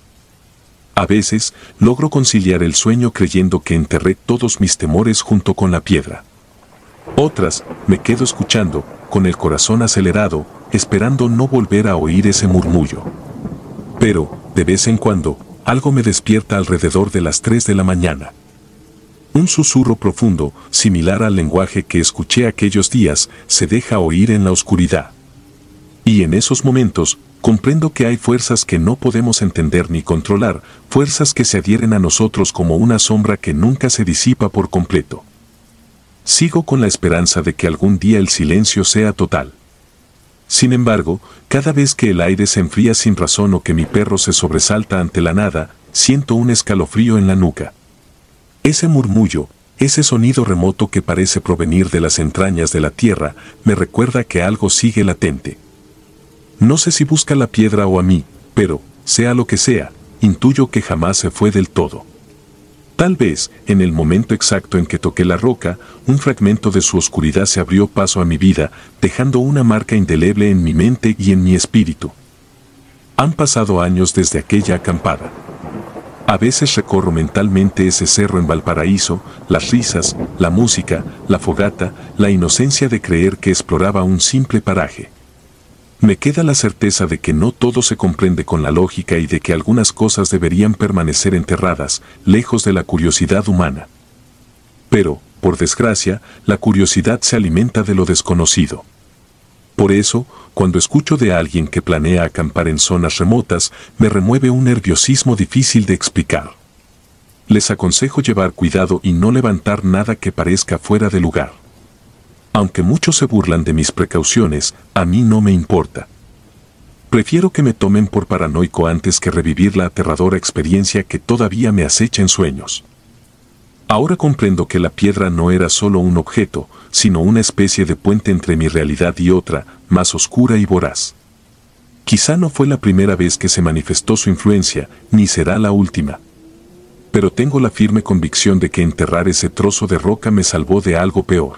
S1: A veces, logro conciliar el sueño creyendo que enterré todos mis temores junto con la piedra. Otras, me quedo escuchando, con el corazón acelerado, esperando no volver a oír ese murmullo. Pero, de vez en cuando, algo me despierta alrededor de las tres de la mañana. Un susurro profundo, similar al lenguaje que escuché aquellos días, se deja oír en la oscuridad. Y en esos momentos, comprendo que hay fuerzas que no podemos entender ni controlar, fuerzas que se adhieren a nosotros como una sombra que nunca se disipa por completo. Sigo con la esperanza de que algún día el silencio sea total. Sin embargo, cada vez que el aire se enfría sin razón o que mi perro se sobresalta ante la nada, siento un escalofrío en la nuca. Ese murmullo, ese sonido remoto que parece provenir de las entrañas de la tierra, me recuerda que algo sigue latente. No sé si busca la piedra o a mí, pero, sea lo que sea, intuyo que jamás se fue del todo. Tal vez, en el momento exacto en que toqué la roca, un fragmento de su oscuridad se abrió paso a mi vida, dejando una marca indeleble en mi mente y en mi espíritu. Han pasado años desde aquella acampada. A veces recorro mentalmente ese cerro en Valparaíso, las risas, la música, la fogata, la inocencia de creer que exploraba un simple paraje. Me queda la certeza de que no todo se comprende con la lógica y de que algunas cosas deberían permanecer enterradas, lejos de la curiosidad humana. Pero, por desgracia, la curiosidad se alimenta de lo desconocido. Por eso, cuando escucho de alguien que planea acampar en zonas remotas, me remueve un nerviosismo difícil de explicar. Les aconsejo llevar cuidado y no levantar nada que parezca fuera de lugar. Aunque muchos se burlan de mis precauciones, a mí no me importa. Prefiero que me tomen por paranoico antes que revivir la aterradora experiencia que todavía me acecha en sueños. Ahora comprendo que la piedra no era solo un objeto, sino una especie de puente entre mi realidad y otra, más oscura y voraz. Quizá no fue la primera vez que se manifestó su influencia, ni será la última. Pero tengo la firme convicción de que enterrar ese trozo de roca me salvó de algo peor.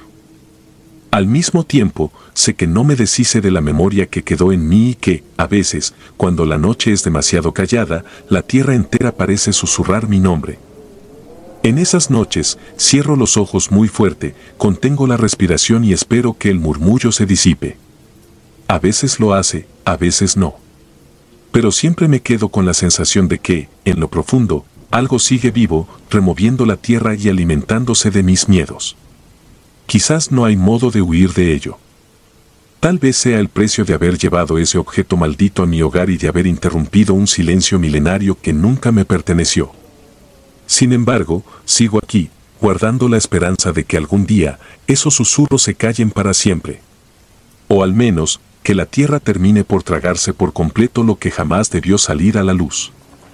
S1: Al mismo tiempo, sé que no me deshice de la memoria que quedó en mí y que, a veces, cuando la noche es demasiado callada, la tierra entera parece susurrar mi nombre. En esas noches, cierro los ojos muy fuerte, contengo la respiración y espero que el murmullo se disipe. A veces lo hace, a veces no. Pero siempre me quedo con la sensación de que, en lo profundo, algo sigue vivo, removiendo la tierra y alimentándose de mis miedos. Quizás no hay modo de huir de ello. Tal vez sea el precio de haber llevado ese objeto maldito a mi hogar y de haber interrumpido un silencio milenario que nunca me perteneció. Sin embargo, sigo aquí, guardando la esperanza de que algún día esos susurros se callen para siempre. O al menos, que la tierra termine por tragarse por completo lo que jamás debió salir a la luz.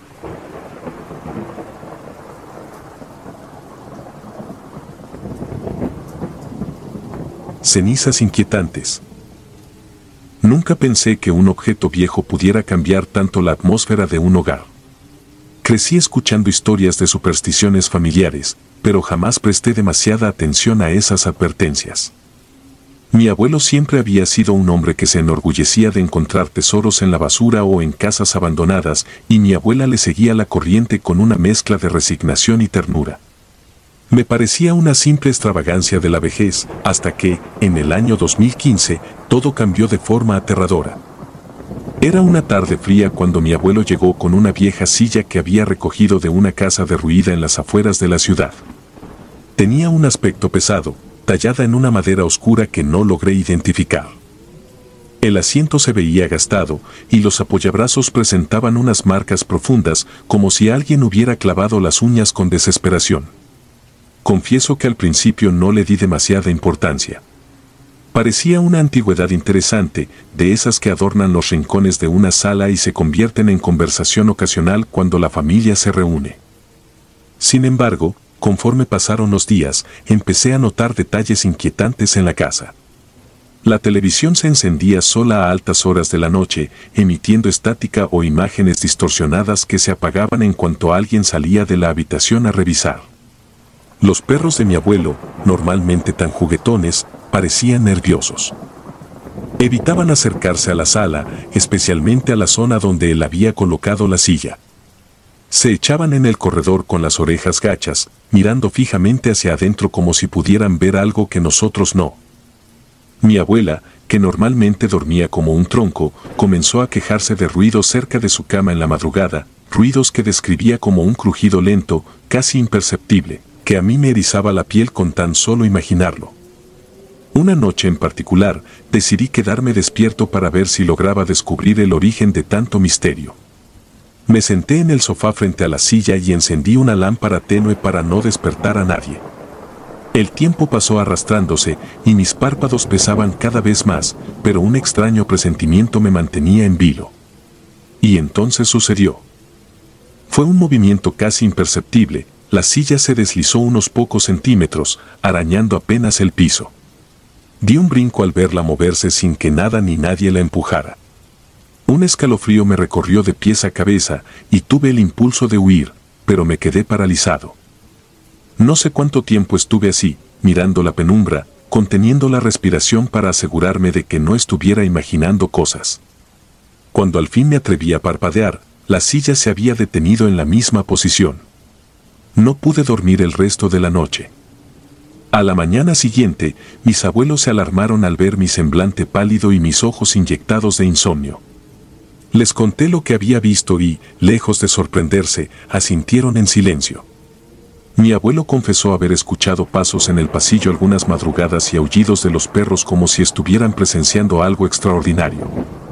S1: Cenizas inquietantes. Nunca pensé que un objeto viejo pudiera cambiar tanto la atmósfera de un hogar. Crecí escuchando historias de supersticiones familiares, pero jamás presté demasiada atención a esas advertencias. Mi abuelo siempre había sido un hombre que se enorgullecía de encontrar tesoros en la basura o en casas abandonadas, y mi abuela le seguía la corriente con una mezcla de resignación y ternura. Me parecía una simple extravagancia de la vejez, hasta que, en el año dos mil quince, todo cambió de forma aterradora. Era una tarde fría cuando mi abuelo llegó con una vieja silla que había recogido de una casa derruida en las afueras de la ciudad. Tenía un aspecto pesado, tallada en una madera oscura que no logré identificar. El asiento se veía gastado, y los apoyabrazos presentaban unas marcas profundas, como si alguien hubiera clavado las uñas con desesperación. Confieso que al principio no le di demasiada importancia. Parecía una antigüedad interesante, de esas que adornan los rincones de una sala y se convierten en conversación ocasional cuando la familia se reúne. Sin embargo, conforme pasaron los días, empecé a notar detalles inquietantes en la casa. La televisión se encendía sola a altas horas de la noche, emitiendo estática o imágenes distorsionadas que se apagaban en cuanto alguien salía de la habitación a revisar. Los perros de mi abuelo, normalmente tan juguetones, parecían nerviosos. Evitaban acercarse a la sala, especialmente a la zona donde él había colocado la silla. Se echaban en el corredor con las orejas gachas, mirando fijamente hacia adentro como si pudieran ver algo que nosotros no. Mi abuela, que normalmente dormía como un tronco, comenzó a quejarse de ruidos cerca de su cama en la madrugada, ruidos que describía como un crujido lento, casi imperceptible, que a mí me erizaba la piel con tan solo imaginarlo. Una noche en particular, decidí quedarme despierto para ver si lograba descubrir el origen de tanto misterio. Me senté en el sofá frente a la silla y encendí una lámpara tenue para no despertar a nadie. El tiempo pasó arrastrándose y mis párpados pesaban cada vez más, pero un extraño presentimiento me mantenía en vilo. Y entonces sucedió. Fue un movimiento casi imperceptible. La silla se deslizó unos pocos centímetros, arañando apenas el piso. Di un brinco al verla moverse sin que nada ni nadie la empujara. Un escalofrío me recorrió de pies a cabeza y tuve el impulso de huir, pero me quedé paralizado. No sé cuánto tiempo estuve así, mirando la penumbra, conteniendo la respiración para asegurarme de que no estuviera imaginando cosas. Cuando al fin me atreví a parpadear, la silla se había detenido en la misma posición. No pude dormir el resto de la noche. A la mañana siguiente, mis abuelos se alarmaron al ver mi semblante pálido y mis ojos inyectados de insomnio. Les conté lo que había visto y, lejos de sorprenderse, asintieron en silencio. Mi abuelo confesó haber escuchado pasos en el pasillo algunas madrugadas y aullidos de los perros como si estuvieran presenciando algo extraordinario.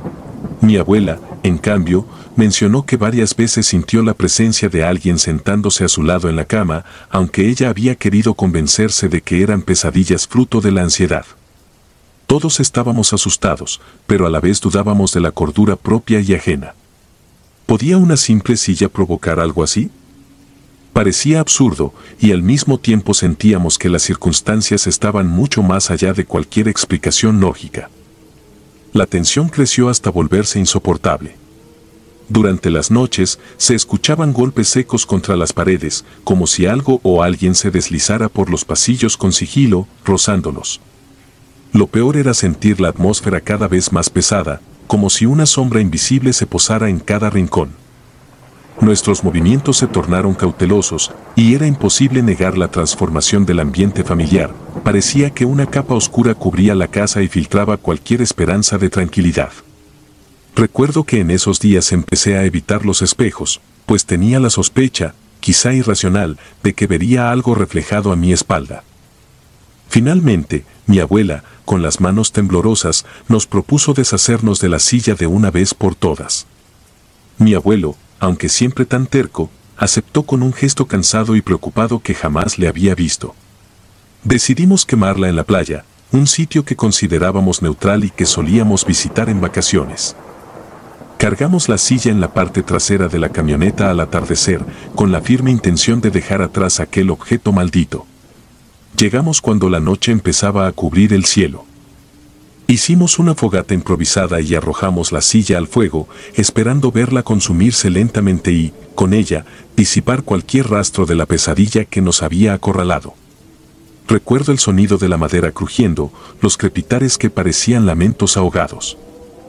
S1: Mi abuela, en cambio, mencionó que varias veces sintió la presencia de alguien sentándose a su lado en la cama, aunque ella había querido convencerse de que eran pesadillas fruto de la ansiedad. Todos estábamos asustados, pero a la vez dudábamos de la cordura propia y ajena. ¿Podía una simple silla provocar algo así? Parecía absurdo, y al mismo tiempo sentíamos que las circunstancias estaban mucho más allá de cualquier explicación lógica. La tensión creció hasta volverse insoportable. Durante las noches, se escuchaban golpes secos contra las paredes, como si algo o alguien se deslizara por los pasillos con sigilo, rozándolos. Lo peor era sentir la atmósfera cada vez más pesada, como si una sombra invisible se posara en cada rincón. Nuestros movimientos se tornaron cautelosos, y era imposible negar la transformación del ambiente familiar. Parecía que una capa oscura cubría la casa y filtraba cualquier esperanza de tranquilidad. Recuerdo que en esos días empecé a evitar los espejos, pues tenía la sospecha, quizá irracional, de que vería algo reflejado a mi espalda. Finalmente, mi abuela, con las manos temblorosas, nos propuso deshacernos de la silla de una vez por todas. Mi abuelo, aunque siempre tan terco, aceptó con un gesto cansado y preocupado que jamás le había visto. Decidimos quemarla en la playa, un sitio que considerábamos neutral y que solíamos visitar en vacaciones. Cargamos la silla en la parte trasera de la camioneta al atardecer, con la firme intención de dejar atrás aquel objeto maldito. Llegamos cuando la noche empezaba a cubrir el cielo. Hicimos una fogata improvisada y arrojamos la silla al fuego, esperando verla consumirse lentamente y, con ella, disipar cualquier rastro de la pesadilla que nos había acorralado. Recuerdo el sonido de la madera crujiendo, los crepitares que parecían lamentos ahogados.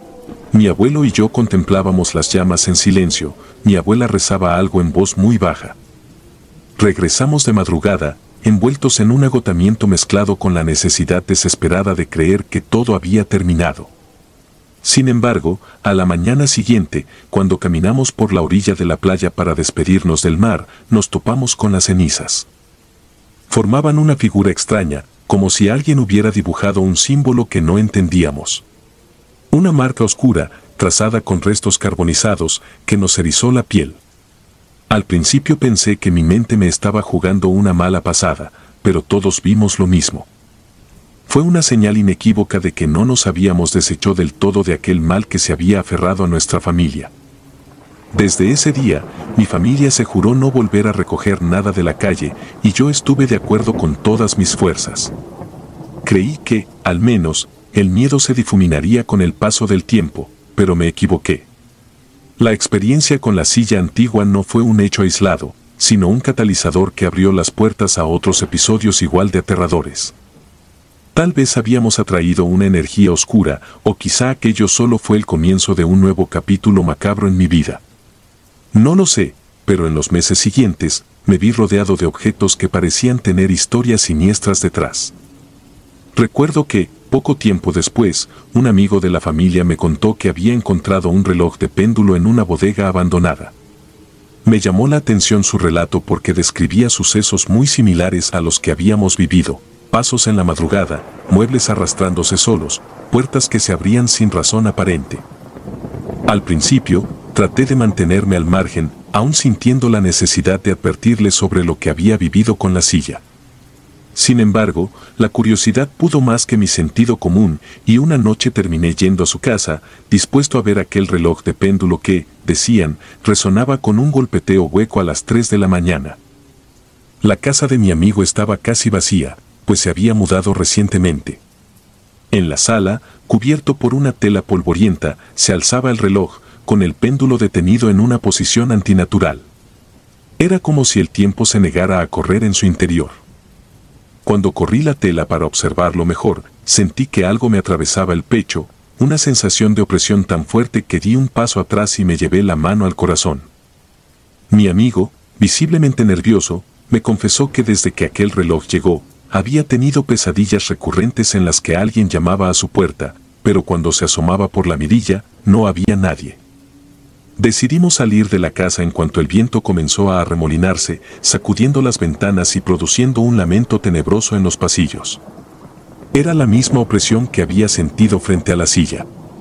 S1: Mi abuelo y yo contemplábamos las llamas en silencio. Mi abuela rezaba algo en voz muy baja. Regresamos de madrugada, envueltos en un agotamiento mezclado con la necesidad desesperada de creer que todo había terminado. Sin embargo, a la mañana siguiente, cuando caminamos por la orilla de la playa para despedirnos del mar, nos topamos con las cenizas. Formaban una figura extraña, como si alguien hubiera dibujado un símbolo que no entendíamos. Una marca oscura, trazada con restos carbonizados, que nos erizó la piel. Al principio pensé que mi mente me estaba jugando una mala pasada, pero todos vimos lo mismo. Fue una señal inequívoca de que no nos habíamos deshecho del todo de aquel mal que se había aferrado a nuestra familia. Desde ese día, mi familia se juró no volver a recoger nada de la calle, y yo estuve de acuerdo con todas mis fuerzas. Creí que, al menos, el miedo se difuminaría con el paso del tiempo, pero me equivoqué. La experiencia con la silla antigua no fue un hecho aislado, sino un catalizador que abrió las puertas a otros episodios igual de aterradores. Tal vez habíamos atraído una energía oscura, o quizá aquello solo fue el comienzo de un nuevo capítulo macabro en mi vida. No lo sé, pero en los meses siguientes, me vi rodeado de objetos que parecían tener historias siniestras detrás. Recuerdo que, poco tiempo después, un amigo de la familia me contó que había encontrado un reloj de péndulo en una bodega abandonada. Me llamó la atención su relato porque describía sucesos muy similares a los que habíamos vivido: pasos en la madrugada, muebles arrastrándose solos, puertas que se abrían sin razón aparente. Al principio, traté de mantenerme al margen, aún sintiendo la necesidad de advertirle sobre lo que había vivido con la silla. Sin embargo, la curiosidad pudo más que mi sentido común, y una noche terminé yendo a su casa, dispuesto a ver aquel reloj de péndulo que, decían, resonaba con un golpeteo hueco a las tres de la mañana. La casa de mi amigo estaba casi vacía, pues se había mudado recientemente. En la sala, cubierto por una tela polvorienta, se alzaba el reloj, con el péndulo detenido en una posición antinatural. Era como si el tiempo se negara a correr en su interior. Cuando corrí la tela para observarlo mejor, sentí que algo me atravesaba el pecho, una sensación de opresión tan fuerte que di un paso atrás y me llevé la mano al corazón. Mi amigo, visiblemente nervioso, me confesó que desde que aquel reloj llegó, había tenido pesadillas recurrentes en las que alguien llamaba a su puerta, pero cuando se asomaba por la mirilla, no había nadie. Decidimos salir de la casa en cuanto el viento comenzó a arremolinarse, sacudiendo las ventanas y produciendo un lamento tenebroso en los pasillos. Era la misma opresión que había sentido frente a la silla.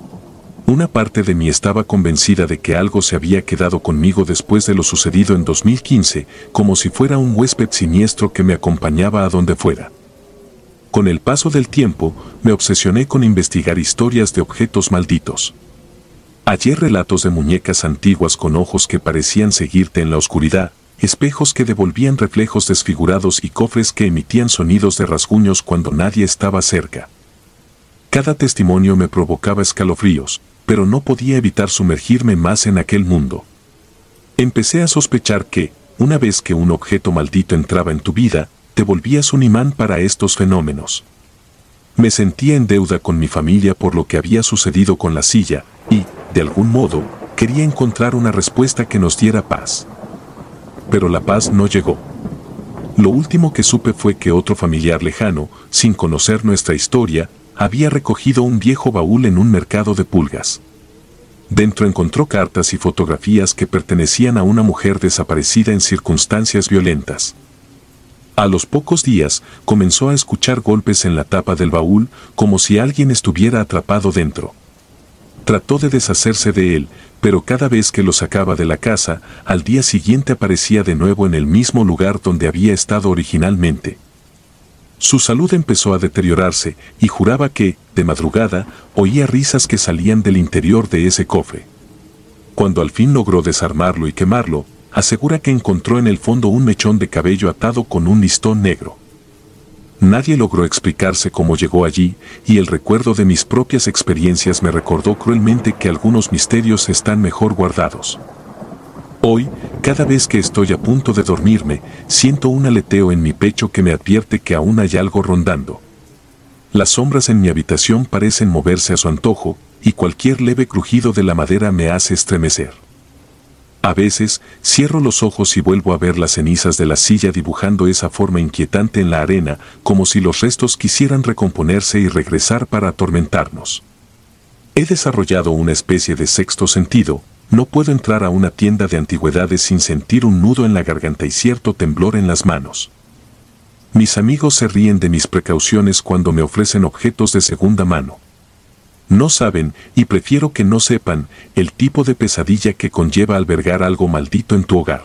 S1: Una parte de mí estaba convencida de que algo se había quedado conmigo después de lo sucedido en dos mil quince, como si fuera un huésped siniestro que me acompañaba a donde fuera. Con el paso del tiempo, me obsesioné con investigar historias de objetos malditos. Hallé relatos de muñecas antiguas con ojos que parecían seguirte en la oscuridad, espejos que devolvían reflejos desfigurados y cofres que emitían sonidos de rasguños cuando nadie estaba cerca. Cada testimonio me provocaba escalofríos, pero no podía evitar sumergirme más en aquel mundo. Empecé a sospechar que, una vez que un objeto maldito entraba en tu vida, te volvías un imán para estos fenómenos. Me sentía en deuda con mi familia por lo que había sucedido con la silla, y, de algún modo, Quería encontrar una respuesta que nos diera paz. Pero la paz no llegó. Lo último que supe fue que otro familiar lejano, sin conocer nuestra historia, había recogido un viejo baúl en un mercado de pulgas. Dentro encontró cartas y fotografías que pertenecían a una mujer desaparecida en circunstancias violentas. A los pocos días, comenzó a escuchar golpes en la tapa del baúl, como si alguien estuviera atrapado dentro. Trató de deshacerse de él, pero cada vez que lo sacaba de la casa, al día siguiente aparecía de nuevo en el mismo lugar donde había estado originalmente. Su salud empezó a deteriorarse y juraba que, de madrugada, oía risas que salían del interior de ese cofre. Cuando al fin logró desarmarlo y quemarlo, asegura que encontró en el fondo un mechón de cabello atado con un listón negro. Nadie logró explicarse cómo llegó allí, y el recuerdo de mis propias experiencias me recordó cruelmente que algunos misterios están mejor guardados. Hoy, cada vez que estoy a punto de dormirme, siento un aleteo en mi pecho que me advierte que aún hay algo rondando. Las sombras en mi habitación parecen moverse a su antojo, y cualquier leve crujido de la madera me hace estremecer. A veces, cierro los ojos y vuelvo a ver las cenizas de la silla dibujando esa forma inquietante en la arena, como si los restos quisieran recomponerse y regresar para atormentarnos. He desarrollado una especie de sexto sentido. No puedo entrar a una tienda de antigüedades sin sentir un nudo en la garganta y cierto temblor en las manos. Mis amigos se ríen de mis precauciones cuando me ofrecen objetos de segunda mano. No saben, y prefiero que no sepan, el tipo de pesadilla que conlleva albergar algo maldito en tu hogar.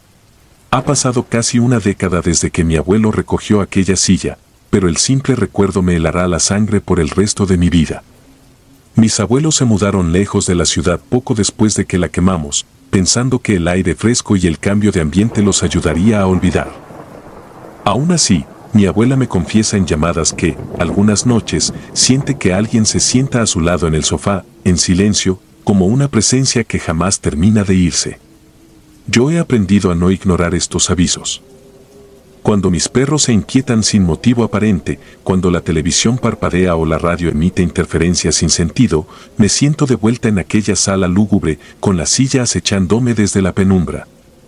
S1: Ha pasado casi una década desde que mi abuelo recogió aquella silla, pero el simple recuerdo me helará la sangre por el resto de mi vida. Mis abuelos se mudaron lejos de la ciudad poco después de que la quemamos, pensando que el aire fresco y el cambio de ambiente los ayudaría a olvidar. Aún así, mi abuela me confiesa en llamadas que, algunas noches, siente que alguien se sienta a su lado en el sofá, en silencio, como una presencia que jamás termina de irse. Yo he aprendido a no ignorar estos avisos. Cuando mis perros se inquietan sin motivo aparente, cuando la televisión parpadea o la radio emite interferencias sin sentido, me siento de vuelta en aquella sala lúgubre, con la silla acechándome desde la penumbra.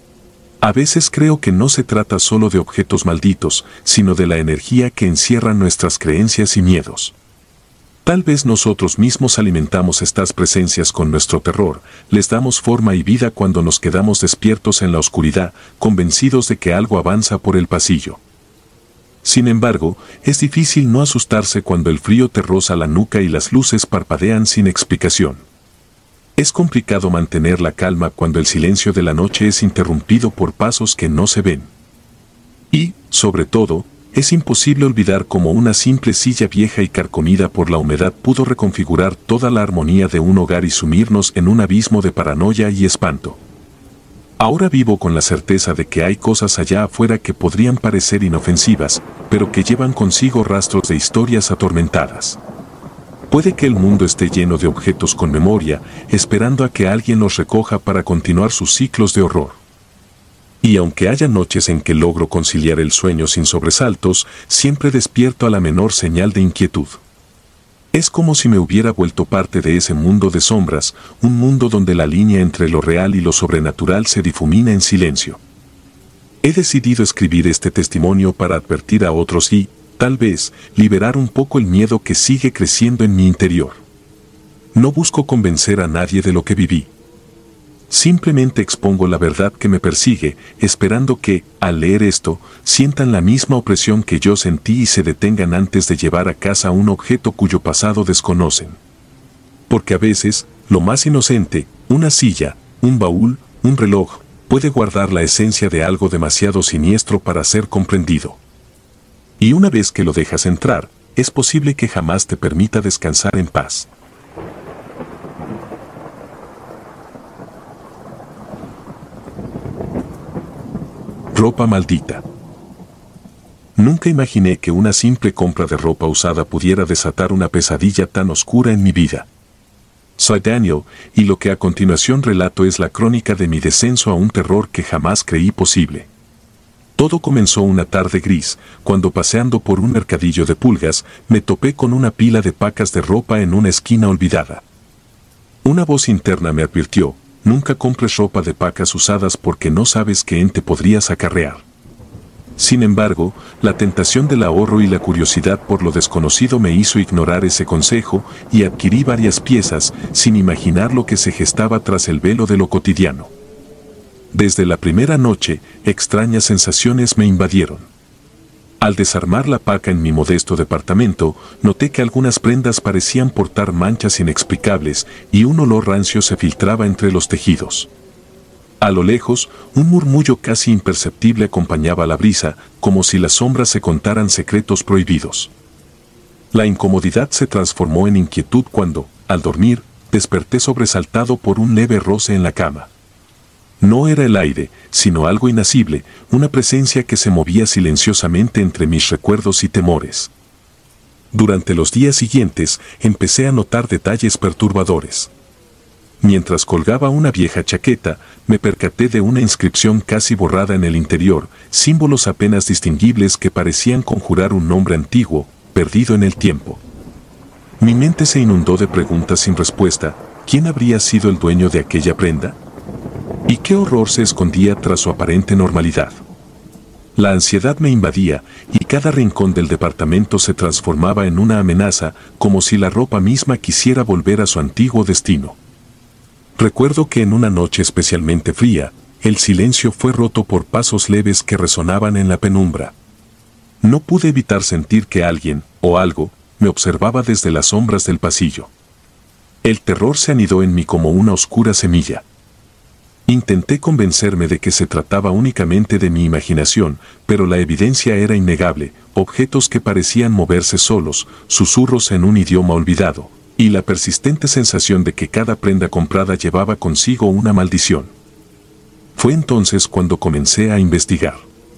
S1: A veces creo que no se trata solo de objetos malditos, sino de la energía que encierran nuestras creencias y miedos. Tal vez nosotros mismos alimentamos estas presencias con nuestro terror, les damos forma y vida cuando nos quedamos despiertos en la oscuridad, convencidos de que algo avanza por el pasillo. Sin embargo, es difícil no asustarse cuando el frío te roza la nuca y las luces parpadean sin explicación. Es complicado mantener la calma cuando el silencio de la noche es interrumpido por pasos que no se ven. Y, sobre todo, es imposible olvidar cómo una simple silla vieja y carcomida por la humedad pudo reconfigurar toda la armonía de un hogar y sumirnos en un abismo de paranoia y espanto. Ahora vivo con la certeza de que hay cosas allá afuera que podrían parecer inofensivas, pero que llevan consigo rastros de historias atormentadas. Puede que el mundo esté lleno de objetos con memoria, esperando a que alguien los recoja para continuar sus ciclos de horror. Y aunque haya noches en que logro conciliar el sueño sin sobresaltos, siempre despierto a la menor señal de inquietud. Es como si me hubiera vuelto parte de ese mundo de sombras, un mundo donde la línea entre lo real y lo sobrenatural se difumina en silencio. He decidido escribir este testimonio para advertir a otros y, tal vez, liberar un poco el miedo que sigue creciendo en mi interior. No busco convencer a nadie de lo que viví. Simplemente expongo la verdad que me persigue, esperando que, al leer esto, sientan la misma opresión que yo sentí y se detengan antes de llevar a casa un objeto cuyo pasado desconocen. Porque a veces, lo más inocente, una silla, un baúl, un reloj, puede guardar la esencia de algo demasiado siniestro para ser comprendido. Y una vez que lo dejas entrar, es posible que jamás te permita descansar en paz. Ropa maldita. Nunca imaginé que una simple compra de ropa usada pudiera desatar una pesadilla tan oscura en mi vida. Soy Daniel, y lo que a continuación relato es la crónica de mi descenso a un terror que jamás creí posible. Todo comenzó una tarde gris, cuando paseando por un mercadillo de pulgas, me topé con una pila de pacas de ropa en una esquina olvidada. Una voz interna me advirtió: nunca compres ropa de pacas usadas porque no sabes qué ente podrías acarrear. Sin embargo, la tentación del ahorro y la curiosidad por lo desconocido me hizo ignorar ese consejo y adquirí varias piezas sin imaginar lo que se gestaba tras el velo de lo cotidiano. Desde la primera noche, extrañas sensaciones me invadieron. Al desarmar la paca en mi modesto departamento, noté que algunas prendas parecían portar manchas inexplicables y un olor rancio se filtraba entre los tejidos. A lo lejos, un murmullo casi imperceptible acompañaba la brisa, como si las sombras se contaran secretos prohibidos. La incomodidad se transformó en inquietud cuando, al dormir, desperté sobresaltado por un leve roce en la cama. No era el aire, sino algo inacible, una presencia que se movía silenciosamente entre mis recuerdos y temores. Durante los días siguientes, empecé a notar detalles perturbadores. Mientras colgaba una vieja chaqueta, me percaté de una inscripción casi borrada en el interior, símbolos apenas distinguibles que parecían conjurar un nombre antiguo, perdido en el tiempo. Mi mente se inundó de preguntas sin respuesta. ¿Quién habría sido el dueño de aquella prenda? ¿Y qué horror se escondía tras su aparente normalidad? La ansiedad me invadía, y cada rincón del departamento se transformaba en una amenaza, como si la ropa misma quisiera volver a su antiguo destino. Recuerdo que en una noche especialmente fría, el silencio fue roto por pasos leves que resonaban en la penumbra. No pude evitar sentir que alguien, o algo, me observaba desde las sombras del pasillo. El terror se anidó en mí como una oscura semilla. Intenté convencerme de que se trataba únicamente de mi imaginación, pero la evidencia era innegable, objetos que parecían moverse solos, susurros en un idioma olvidado, y la persistente sensación de que cada prenda comprada llevaba consigo una maldición. Fue entonces cuando comencé a investigar.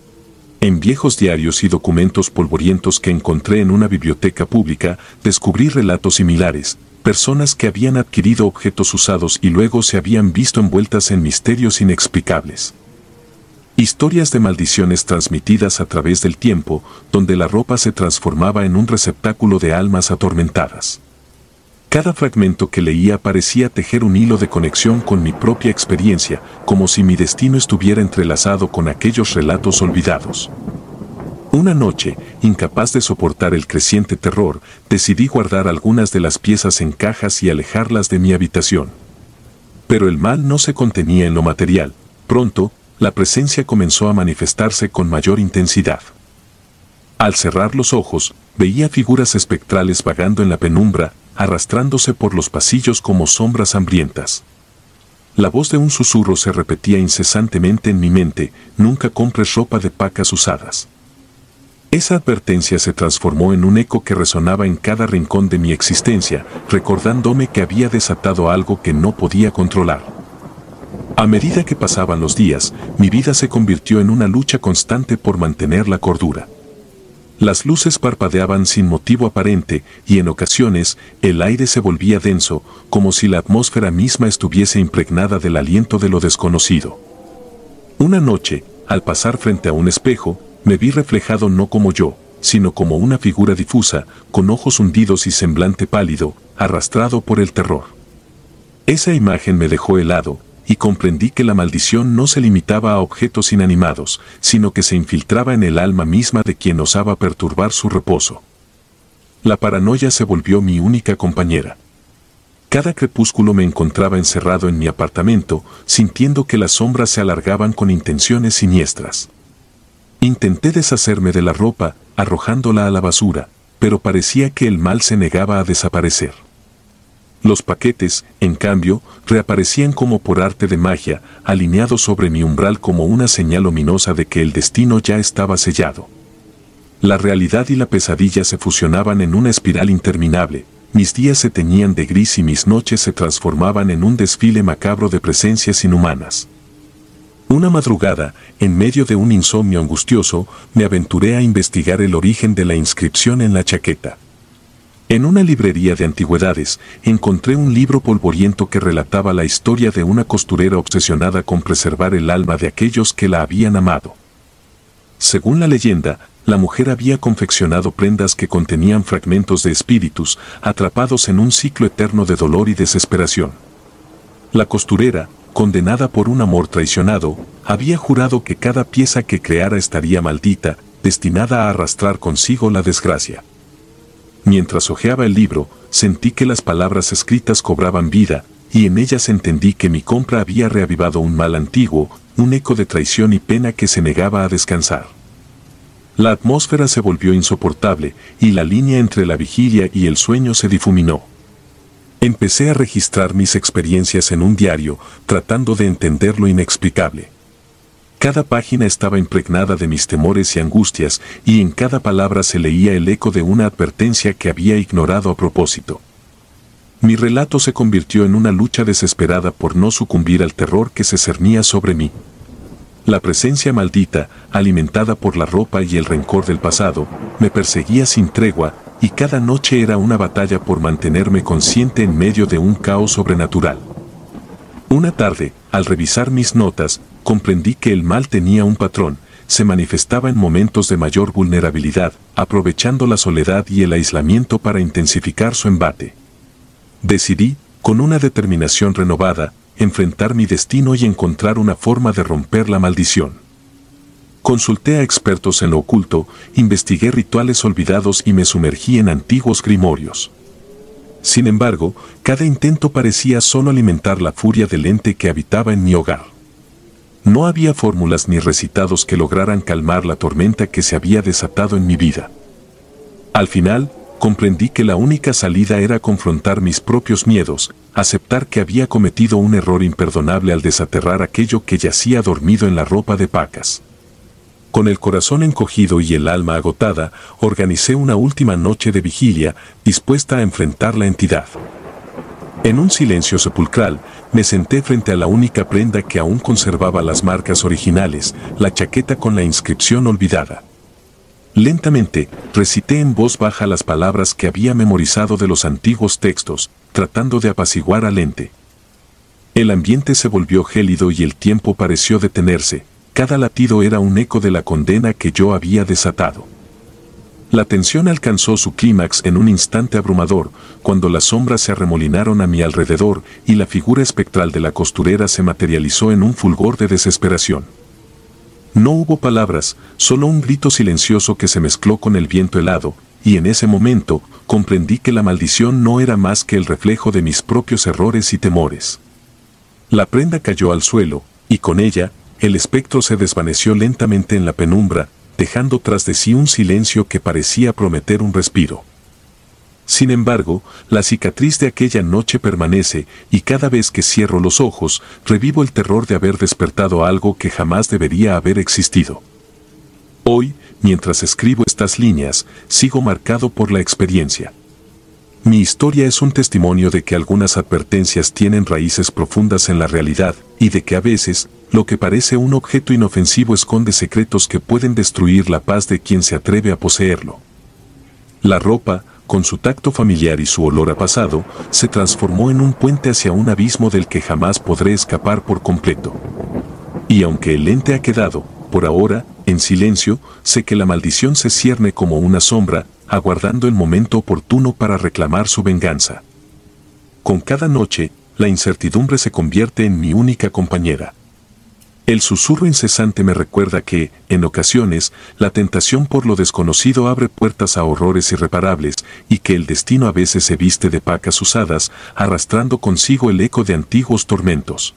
S1: En viejos diarios y documentos polvorientos que encontré en una biblioteca pública, descubrí relatos similares, personas que habían adquirido objetos usados y luego se habían visto envueltas en misterios inexplicables. Historias de maldiciones transmitidas a través del tiempo, donde la ropa se transformaba en un receptáculo de almas atormentadas. Cada fragmento que leía parecía tejer un hilo de conexión con mi propia experiencia, como si mi destino estuviera entrelazado con aquellos relatos olvidados. Una noche, incapaz de soportar el creciente terror, decidí guardar algunas de las piezas en cajas y alejarlas de mi habitación. Pero el mal no se contenía en lo material. Pronto, la presencia comenzó a manifestarse con mayor intensidad. Al cerrar los ojos, veía figuras espectrales vagando en la penumbra, arrastrándose por los pasillos como sombras hambrientas. La voz de un susurro se repetía incesantemente en mi mente: nunca compres ropa de pacas usadas. Esa advertencia se transformó en un eco que resonaba en cada rincón de mi existencia, recordándome que había desatado algo que no podía controlar. A medida que pasaban los días, mi vida se convirtió en una lucha constante por mantener la cordura. Las luces parpadeaban sin motivo aparente y en ocasiones el aire se volvía denso, como si la atmósfera misma estuviese impregnada del aliento de lo desconocido. Una noche, al pasar frente a un espejo, me vi reflejado no como yo, sino como una figura difusa, con ojos hundidos y semblante pálido, arrastrado por el terror. Esa imagen me dejó helado, y comprendí que la maldición no se limitaba a objetos inanimados, sino que se infiltraba en el alma misma de quien osaba perturbar su reposo. La paranoia se volvió mi única compañera. Cada crepúsculo me encontraba encerrado en mi apartamento, sintiendo que las sombras se alargaban con intenciones siniestras. Intenté deshacerme de la ropa, arrojándola a la basura, pero parecía que el mal se negaba a desaparecer. Los paquetes, en cambio, reaparecían como por arte de magia, alineados sobre mi umbral como una señal ominosa de que el destino ya estaba sellado. La realidad y la pesadilla se fusionaban en una espiral interminable, mis días se teñían de gris y mis noches se transformaban en un desfile macabro de presencias inhumanas. Una madrugada, en medio de un insomnio angustioso, me aventuré a investigar el origen de la inscripción en la chaqueta. En una librería de antigüedades, encontré un libro polvoriento que relataba la historia de una costurera obsesionada con preservar el alma de aquellos que la habían amado. Según la leyenda, la mujer había confeccionado prendas que contenían fragmentos de espíritus, atrapados en un ciclo eterno de dolor y desesperación. La costurera, condenada por un amor traicionado, había jurado que cada pieza que creara estaría maldita, destinada a arrastrar consigo la desgracia. Mientras hojeaba el libro, sentí que las palabras escritas cobraban vida, y en ellas entendí que mi compra había reavivado un mal antiguo, un eco de traición y pena que se negaba a descansar. La atmósfera se volvió insoportable, y la línea entre la vigilia y el sueño se difuminó. Empecé a registrar mis experiencias en un diario, tratando de entender lo inexplicable. Cada página estaba impregnada de mis temores y angustias, y en cada palabra se leía el eco de una advertencia que había ignorado a propósito. Mi relato se convirtió en una lucha desesperada por no sucumbir al terror que se cernía sobre mí. La presencia maldita, alimentada por la ropa y el rencor del pasado, me perseguía sin tregua, y cada noche era una batalla por mantenerme consciente en medio de un caos sobrenatural. Una tarde, al revisar mis notas, comprendí que el mal tenía un patrón, se manifestaba en momentos de mayor vulnerabilidad, aprovechando la soledad y el aislamiento para intensificar su embate. Decidí, con una determinación renovada, enfrentar mi destino y encontrar una forma de romper la maldición. Consulté a expertos en lo oculto, investigué rituales olvidados y me sumergí en antiguos grimorios. Sin embargo, cada intento parecía solo alimentar la furia del ente que habitaba en mi hogar. No había fórmulas ni recitados que lograran calmar la tormenta que se había desatado en mi vida. Al final, comprendí que la única salida era confrontar mis propios miedos, aceptar que había cometido un error imperdonable al desaterrar aquello que yacía dormido en la ropa de pacas. Con el corazón encogido y el alma agotada, organicé una última noche de vigilia, dispuesta a enfrentar la entidad. En un silencio sepulcral, me senté frente a la única prenda que aún conservaba las marcas originales, la chaqueta con la inscripción olvidada. Lentamente, recité en voz baja las palabras que había memorizado de los antiguos textos, tratando de apaciguar al ente. El ambiente se volvió gélido y el tiempo pareció detenerse, cada latido era un eco de la condena que yo había desatado. La tensión alcanzó su clímax en un instante abrumador, cuando las sombras se arremolinaron a mi alrededor y la figura espectral de la costurera se materializó en un fulgor de desesperación. No hubo palabras, solo un grito silencioso que se mezcló con el viento helado, y en ese momento comprendí que la maldición no era más que el reflejo de mis propios errores y temores. La prenda cayó al suelo, y con ella, el espectro se desvaneció lentamente en la penumbra, dejando tras de sí un silencio que parecía prometer un respiro. Sin embargo, la cicatriz de aquella noche permanece, y cada vez que cierro los ojos, revivo el terror de haber despertado algo que jamás debería haber existido. Hoy, mientras escribo estas líneas, sigo marcado por la experiencia. Mi historia es un testimonio de que algunas advertencias tienen raíces profundas en la realidad, y de que a veces, lo que parece un objeto inofensivo esconde secretos que pueden destruir la paz de quien se atreve a poseerlo. La ropa, con su tacto familiar y su olor a pasado, se transformó en un puente hacia un abismo del que jamás podré escapar por completo. Y aunque el ente ha quedado, por ahora, en silencio, sé que la maldición se cierne como una sombra, aguardando el momento oportuno para reclamar su venganza. Con cada noche, la incertidumbre se convierte en mi única compañera. El susurro incesante me recuerda que, en ocasiones, la tentación por lo desconocido abre puertas a horrores irreparables, y que el destino a veces se viste de pacas usadas, arrastrando consigo el eco de antiguos tormentos.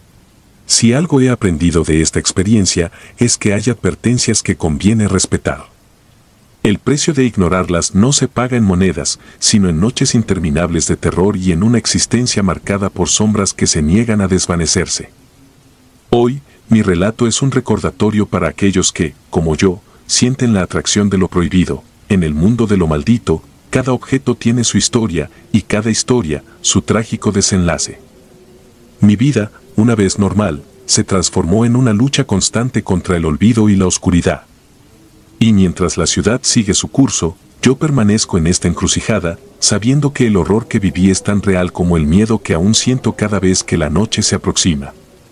S1: Si algo he aprendido de esta experiencia, es que hay advertencias que conviene respetar. El precio de ignorarlas no se paga en monedas, sino en noches interminables de terror y en una existencia marcada por sombras que se niegan a desvanecerse. Hoy, mi relato es un recordatorio para aquellos que, como yo, sienten la atracción de lo prohibido. En el mundo de lo maldito, cada objeto tiene su historia, y cada historia, su trágico desenlace. Mi vida, una vez normal, se transformó en una lucha constante contra el olvido y la oscuridad. Y mientras la ciudad sigue su curso, yo permanezco en esta encrucijada, sabiendo que el horror que viví es tan real como el miedo que aún siento cada vez que la noche se aproxima.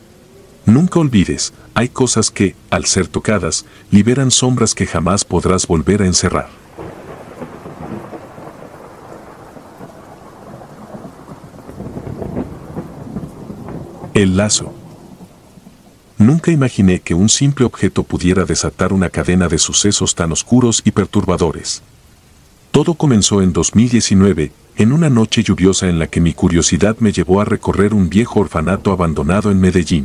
S1: Nunca olvides, hay cosas que, al ser tocadas, liberan sombras que jamás podrás volver a encerrar. El lazo. Nunca imaginé que un simple objeto pudiera desatar una cadena de sucesos tan oscuros y perturbadores. Todo comenzó en dos mil diecinueve, en una noche lluviosa en la que mi curiosidad me llevó a recorrer un viejo orfanato abandonado en Medellín.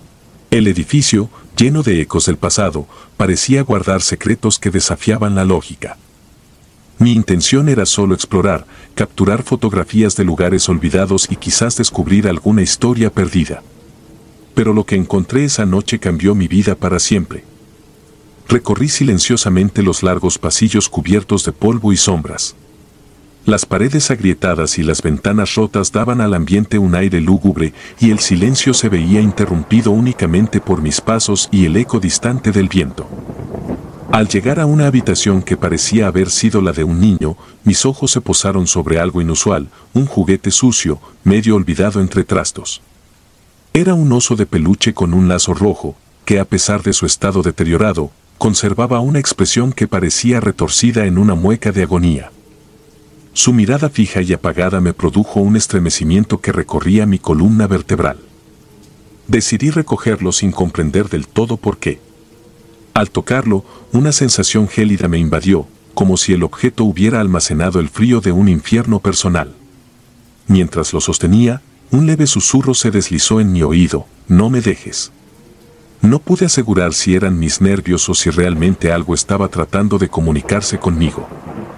S1: El edificio, lleno de ecos del pasado, parecía guardar secretos que desafiaban la lógica. Mi intención era solo explorar, capturar fotografías de lugares olvidados y quizás descubrir alguna historia perdida. Pero lo que encontré esa noche cambió mi vida para siempre. Recorrí silenciosamente los largos pasillos cubiertos de polvo y sombras. Las paredes agrietadas y las ventanas rotas daban al ambiente un aire lúgubre y el silencio se veía interrumpido únicamente por mis pasos y el eco distante del viento. Al llegar a una habitación que parecía haber sido la de un niño, mis ojos se posaron sobre algo inusual, un juguete sucio, medio olvidado entre trastos. Era un oso de peluche con un lazo rojo, que a pesar de su estado deteriorado, conservaba una expresión que parecía retorcida en una mueca de agonía. Su mirada fija y apagada me produjo un estremecimiento que recorría mi columna vertebral. Decidí recogerlo sin comprender del todo por qué. Al tocarlo, una sensación gélida me invadió, como si el objeto hubiera almacenado el frío de un infierno personal. Mientras lo sostenía, un leve susurro se deslizó en mi oído: no me dejes. No pude asegurar si eran mis nervios o si realmente algo estaba tratando de comunicarse conmigo.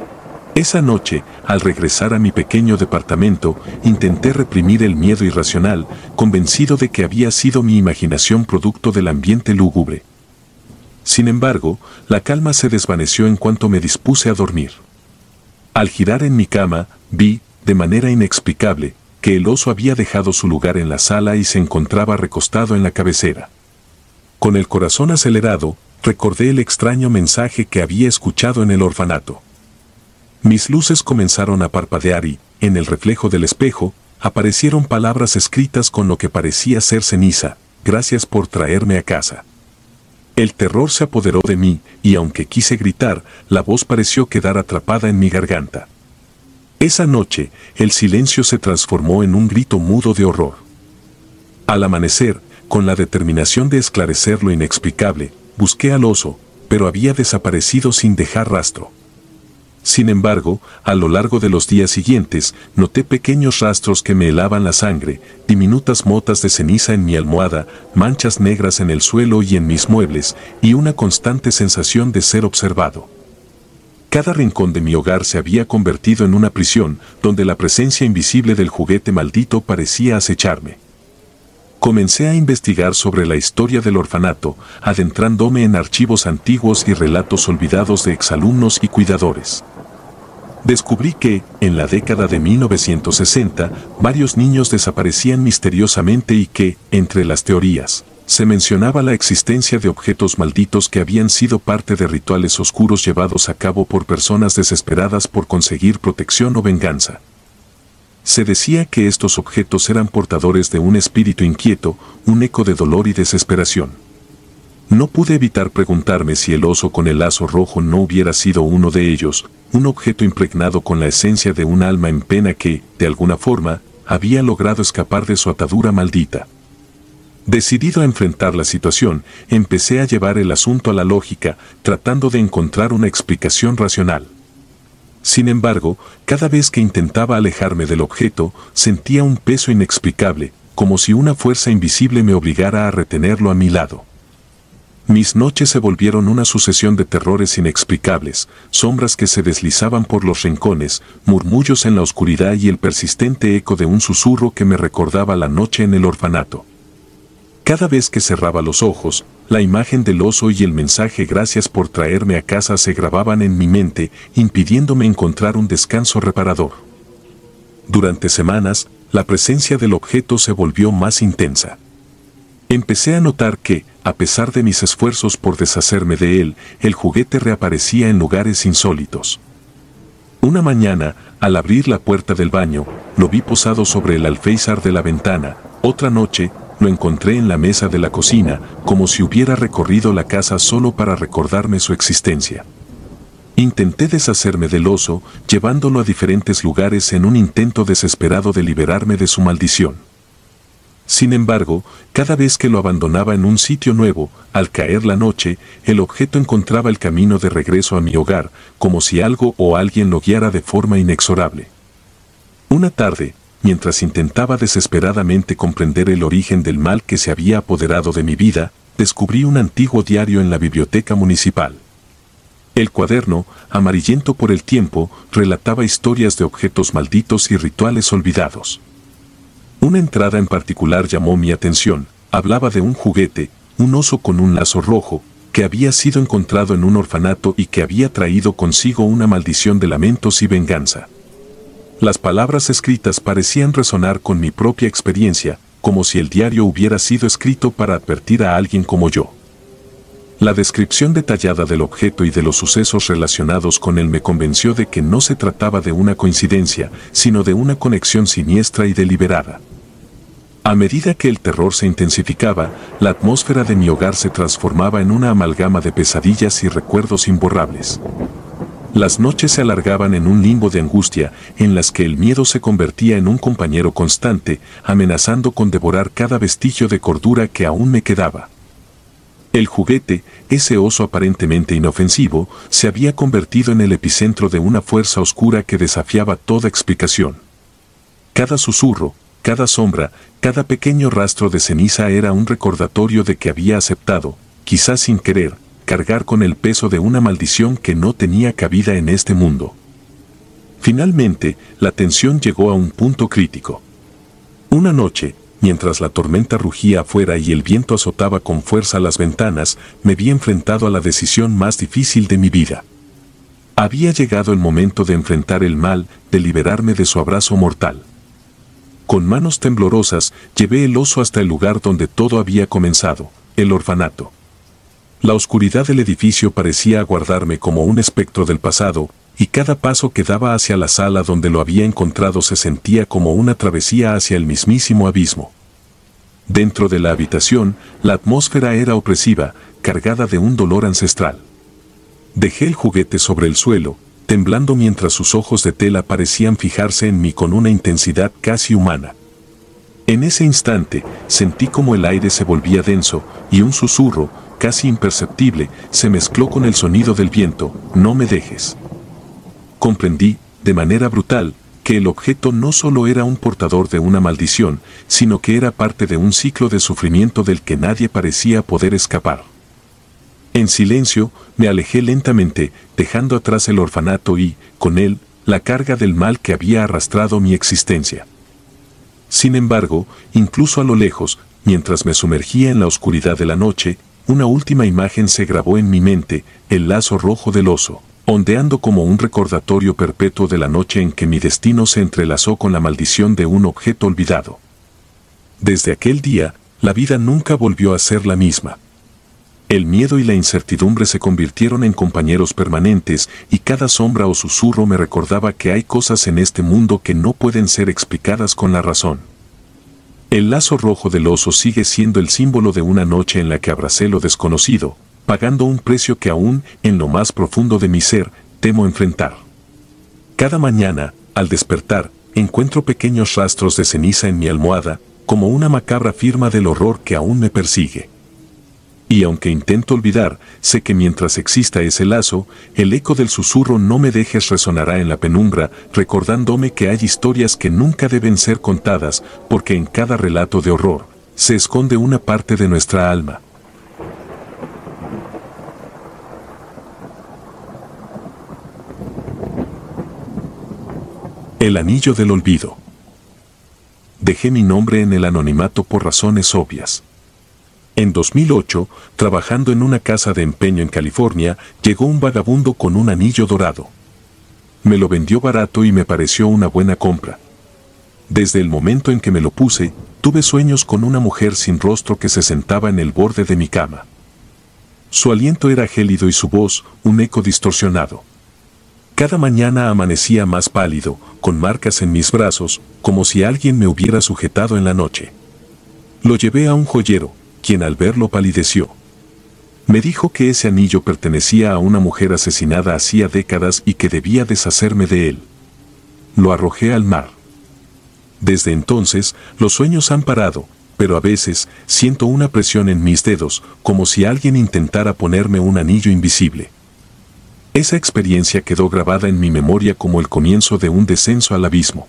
S1: Esa noche, al regresar a mi pequeño departamento, intenté reprimir el miedo irracional, convencido de que había sido mi imaginación producto del ambiente lúgubre. Sin embargo, la calma se desvaneció en cuanto me dispuse a dormir. Al girar en mi cama, vi, de manera inexplicable, que el oso había dejado su lugar en la sala y se encontraba recostado en la cabecera. Con el corazón acelerado, recordé el extraño mensaje que había escuchado en el orfanato. Mis luces comenzaron a parpadear y, en el reflejo del espejo, aparecieron palabras escritas con lo que parecía ser ceniza: gracias por traerme a casa. El terror se apoderó de mí, y aunque quise gritar, la voz pareció quedar atrapada en mi garganta. Esa noche, el silencio se transformó en un grito mudo de horror. Al amanecer, con la determinación de esclarecer lo inexplicable, busqué al oso, pero había desaparecido sin dejar rastro. Sin embargo, a lo largo de los días siguientes, noté pequeños rastros que me helaban la sangre, diminutas motas de ceniza en mi almohada, manchas negras en el suelo y en mis muebles, y una constante sensación de ser observado. Cada rincón de mi hogar se había convertido en una prisión, donde la presencia invisible del juguete maldito parecía acecharme. Comencé a investigar sobre la historia del orfanato, adentrándome en archivos antiguos y relatos olvidados de exalumnos y cuidadores. Descubrí que, en la década de mil novecientos sesenta, varios niños desaparecían misteriosamente y que, entre las teorías, se mencionaba la existencia de objetos malditos que habían sido parte de rituales oscuros llevados a cabo por personas desesperadas por conseguir protección o venganza. Se decía que estos objetos eran portadores de un espíritu inquieto, un eco de dolor y desesperación. No pude evitar preguntarme si el oso con el lazo rojo no hubiera sido uno de ellos, un objeto impregnado con la esencia de un alma en pena que, de alguna forma, había logrado escapar de su atadura maldita. Decidido a enfrentar la situación, empecé a llevar el asunto a la lógica, tratando de encontrar una explicación racional. Sin embargo, cada vez que intentaba alejarme del objeto, sentía un peso inexplicable, como si una fuerza invisible me obligara a retenerlo a mi lado. Mis noches se volvieron una sucesión de terrores inexplicables, sombras que se deslizaban por los rincones, murmullos en la oscuridad y el persistente eco de un susurro que me recordaba la noche en el orfanato. Cada vez que cerraba los ojos, la imagen del oso y el mensaje "gracias por traerme a casa" se grababan en mi mente, impidiéndome encontrar un descanso reparador. Durante semanas, la presencia del objeto se volvió más intensa. Empecé a notar que, a pesar de mis esfuerzos por deshacerme de él, el juguete reaparecía en lugares insólitos. Una mañana, al abrir la puerta del baño, lo vi posado sobre el alféizar de la ventana. Otra noche, lo encontré en la mesa de la cocina, como si hubiera recorrido la casa solo para recordarme su existencia. Intenté deshacerme del oso, llevándolo a diferentes lugares en un intento desesperado de liberarme de su maldición. Sin embargo, cada vez que lo abandonaba en un sitio nuevo, al caer la noche, el objeto encontraba el camino de regreso a mi hogar, como si algo o alguien lo guiara de forma inexorable. Una tarde, mientras intentaba desesperadamente comprender el origen del mal que se había apoderado de mi vida, descubrí un antiguo diario en la biblioteca municipal. El cuaderno, amarillento por el tiempo, relataba historias de objetos malditos y rituales olvidados. Una entrada en particular llamó mi atención. Hablaba de un juguete, un oso con un lazo rojo, que había sido encontrado en un orfanato y que había traído consigo una maldición de lamentos y venganza. Las palabras escritas parecían resonar con mi propia experiencia, como si el diario hubiera sido escrito para advertir a alguien como yo. La descripción detallada del objeto y de los sucesos relacionados con él me convenció de que no se trataba de una coincidencia, sino de una conexión siniestra y deliberada. A medida que el terror se intensificaba, la atmósfera de mi hogar se transformaba en una amalgama de pesadillas y recuerdos imborrables. Las noches se alargaban en un limbo de angustia, en las que el miedo se convertía en un compañero constante, amenazando con devorar cada vestigio de cordura que aún me quedaba. El juguete, ese oso aparentemente inofensivo, se había convertido en el epicentro de una fuerza oscura que desafiaba toda explicación. Cada susurro, cada sombra, cada pequeño rastro de ceniza era un recordatorio de que había aceptado, quizás sin querer, cargar con el peso de una maldición que no tenía cabida en este mundo. Finalmente, la tensión llegó a un punto crítico. Una noche, mientras la tormenta rugía afuera y el viento azotaba con fuerza las ventanas, me vi enfrentado a la decisión más difícil de mi vida. Había llegado el momento de enfrentar el mal, de liberarme de su abrazo mortal. Con manos temblorosas, llevé el oso hasta el lugar donde todo había comenzado, el orfanato. La oscuridad del edificio parecía aguardarme como un espectro del pasado, y cada paso que daba hacia la sala donde lo había encontrado se sentía como una travesía hacia el mismísimo abismo. Dentro de la habitación, la atmósfera era opresiva, cargada de un dolor ancestral. Dejé el juguete sobre el suelo, temblando mientras sus ojos de tela parecían fijarse en mí con una intensidad casi humana. En ese instante, sentí como el aire se volvía denso, y un susurro, casi imperceptible, se mezcló con el sonido del viento: «No me dejes». Comprendí, de manera brutal, que el objeto no solo era un portador de una maldición, sino que era parte de un ciclo de sufrimiento del que nadie parecía poder escapar. En silencio, me alejé lentamente, dejando atrás el orfanato y, con él, la carga del mal que había arrastrado mi existencia. Sin embargo, incluso a lo lejos, mientras me sumergía en la oscuridad de la noche, una última imagen se grabó en mi mente: el lazo rojo del oso, ondeando como un recordatorio perpetuo de la noche en que mi destino se entrelazó con la maldición de un objeto olvidado. Desde aquel día, la vida nunca volvió a ser la misma. El miedo y la incertidumbre se convirtieron en compañeros permanentes, y cada sombra o susurro me recordaba que hay cosas en este mundo que no pueden ser explicadas con la razón. El lazo rojo del oso sigue siendo el símbolo de una noche en la que abracé lo desconocido, pagando un precio que aún, en lo más profundo de mi ser, temo enfrentar. Cada mañana, al despertar, encuentro pequeños rastros de ceniza en mi almohada, como una macabra firma del horror que aún me persigue. Y aunque intento olvidar, sé que mientras exista ese lazo, el eco del susurro "no me dejes" resonará en la penumbra, recordándome que hay historias que nunca deben ser contadas, porque en cada relato de horror, se esconde una parte de nuestra alma. El anillo del olvido. Dejé mi nombre en el anonimato por razones obvias. En dos mil ocho, trabajando en una casa de empeño en California, llegó un vagabundo con un anillo dorado. Me lo vendió barato y me pareció una buena compra. Desde el momento en que me lo puse, tuve sueños con una mujer sin rostro que se sentaba en el borde de mi cama. Su aliento era gélido y su voz, un eco distorsionado. Cada mañana amanecía más pálido, con marcas en mis brazos, como si alguien me hubiera sujetado en la noche. Lo llevé a un joyero, quien al verlo palideció. Me dijo que ese anillo pertenecía a una mujer asesinada hacía décadas y que debía deshacerme de él. Lo arrojé al mar. Desde entonces, los sueños han parado, pero a veces siento una presión en mis dedos, como si alguien intentara ponerme un anillo invisible. Esa experiencia quedó grabada en mi memoria como el comienzo de un descenso al abismo.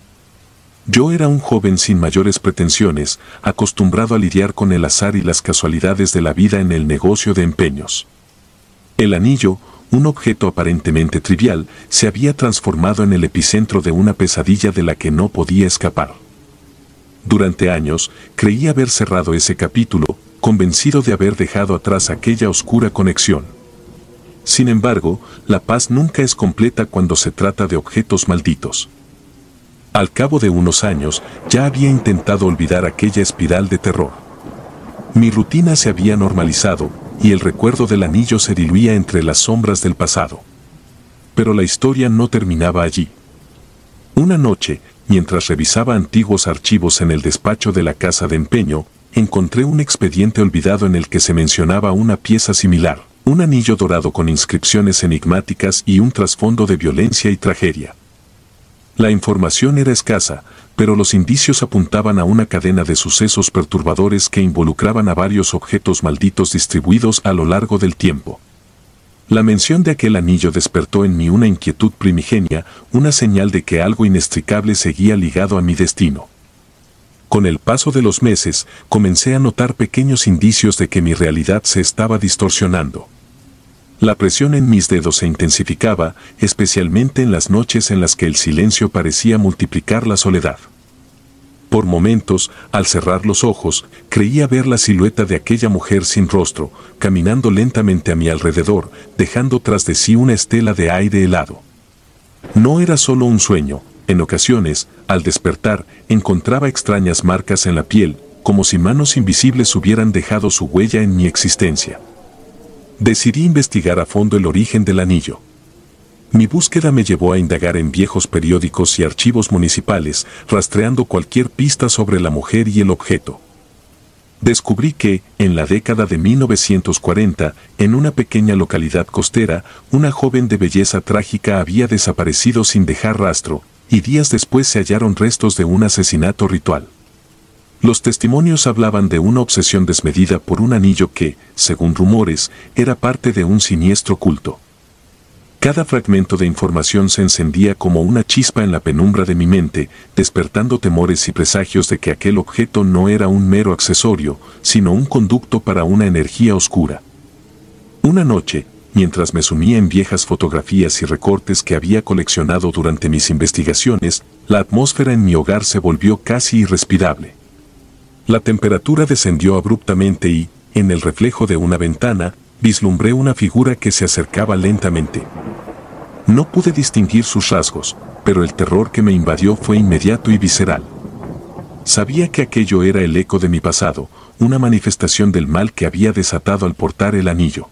S1: Yo era un joven sin mayores pretensiones, acostumbrado a lidiar con el azar y las casualidades de la vida en el negocio de empeños. El anillo, un objeto aparentemente trivial, se había transformado en el epicentro de una pesadilla de la que no podía escapar. Durante años, creí haber cerrado ese capítulo, convencido de haber dejado atrás aquella oscura conexión. Sin embargo, la paz nunca es completa cuando se trata de objetos malditos. Al cabo de unos años, ya había intentado olvidar aquella espiral de terror. Mi rutina se había normalizado, y el recuerdo del anillo se diluía entre las sombras del pasado. Pero la historia no terminaba allí. Una noche, mientras revisaba antiguos archivos en el despacho de la casa de empeño, encontré un expediente olvidado en el que se mencionaba una pieza similar, un anillo dorado con inscripciones enigmáticas y un trasfondo de violencia y tragedia. La información era escasa, pero los indicios apuntaban a una cadena de sucesos perturbadores que involucraban a varios objetos malditos distribuidos a lo largo del tiempo. La mención de aquel anillo despertó en mí una inquietud primigenia, una señal de que algo inextricable seguía ligado a mi destino. Con el paso de los meses, comencé a notar pequeños indicios de que mi realidad se estaba distorsionando. La presión en mis dedos se intensificaba, especialmente en las noches en las que el silencio parecía multiplicar la soledad. Por momentos, al cerrar los ojos, creía ver la silueta de aquella mujer sin rostro, caminando lentamente a mi alrededor, dejando tras de sí una estela de aire helado. No era solo un sueño. En ocasiones, al despertar, encontraba extrañas marcas en la piel, como si manos invisibles hubieran dejado su huella en mi existencia. Decidí investigar a fondo el origen del anillo. Mi búsqueda me llevó a indagar en viejos periódicos y archivos municipales, rastreando cualquier pista sobre la mujer y el objeto. Descubrí que, en la década de mil novecientos cuarenta, en una pequeña localidad costera, una joven de belleza trágica había desaparecido sin dejar rastro, y días después se hallaron restos de un asesinato ritual. Los testimonios hablaban de una obsesión desmedida por un anillo que, según rumores, era parte de un siniestro culto. Cada fragmento de información se encendía como una chispa en la penumbra de mi mente, despertando temores y presagios de que aquel objeto no era un mero accesorio, sino un conducto para una energía oscura. Una noche, mientras me sumía en viejas fotografías y recortes que había coleccionado durante mis investigaciones, la atmósfera en mi hogar se volvió casi irrespirable. La temperatura descendió abruptamente y, en el reflejo de una ventana, vislumbré una figura que se acercaba lentamente. No pude distinguir sus rasgos, pero el terror que me invadió fue inmediato y visceral. Sabía que aquello era el eco de mi pasado, una manifestación del mal que había desatado al portar el anillo.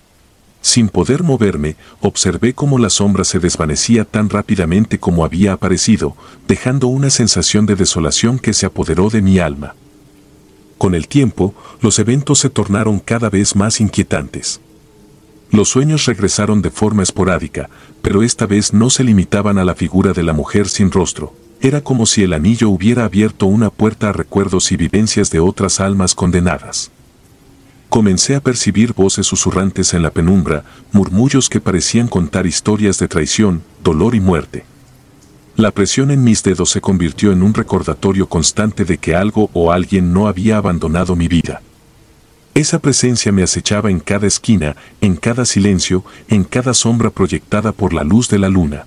S1: Sin poder moverme, observé cómo la sombra se desvanecía tan rápidamente como había aparecido, dejando una sensación de desolación que se apoderó de mi alma. Con el tiempo, los eventos se tornaron cada vez más inquietantes. Los sueños regresaron de forma esporádica, pero esta vez no se limitaban a la figura de la mujer sin rostro. Era como si el anillo hubiera abierto una puerta a recuerdos y vivencias de otras almas condenadas. Comencé a percibir voces susurrantes en la penumbra, murmullos que parecían contar historias de traición, dolor y muerte. La presión en mis dedos se convirtió en un recordatorio constante de que algo o alguien no había abandonado mi vida. Esa presencia me acechaba en cada esquina, en cada silencio, en cada sombra proyectada por la luz de la luna.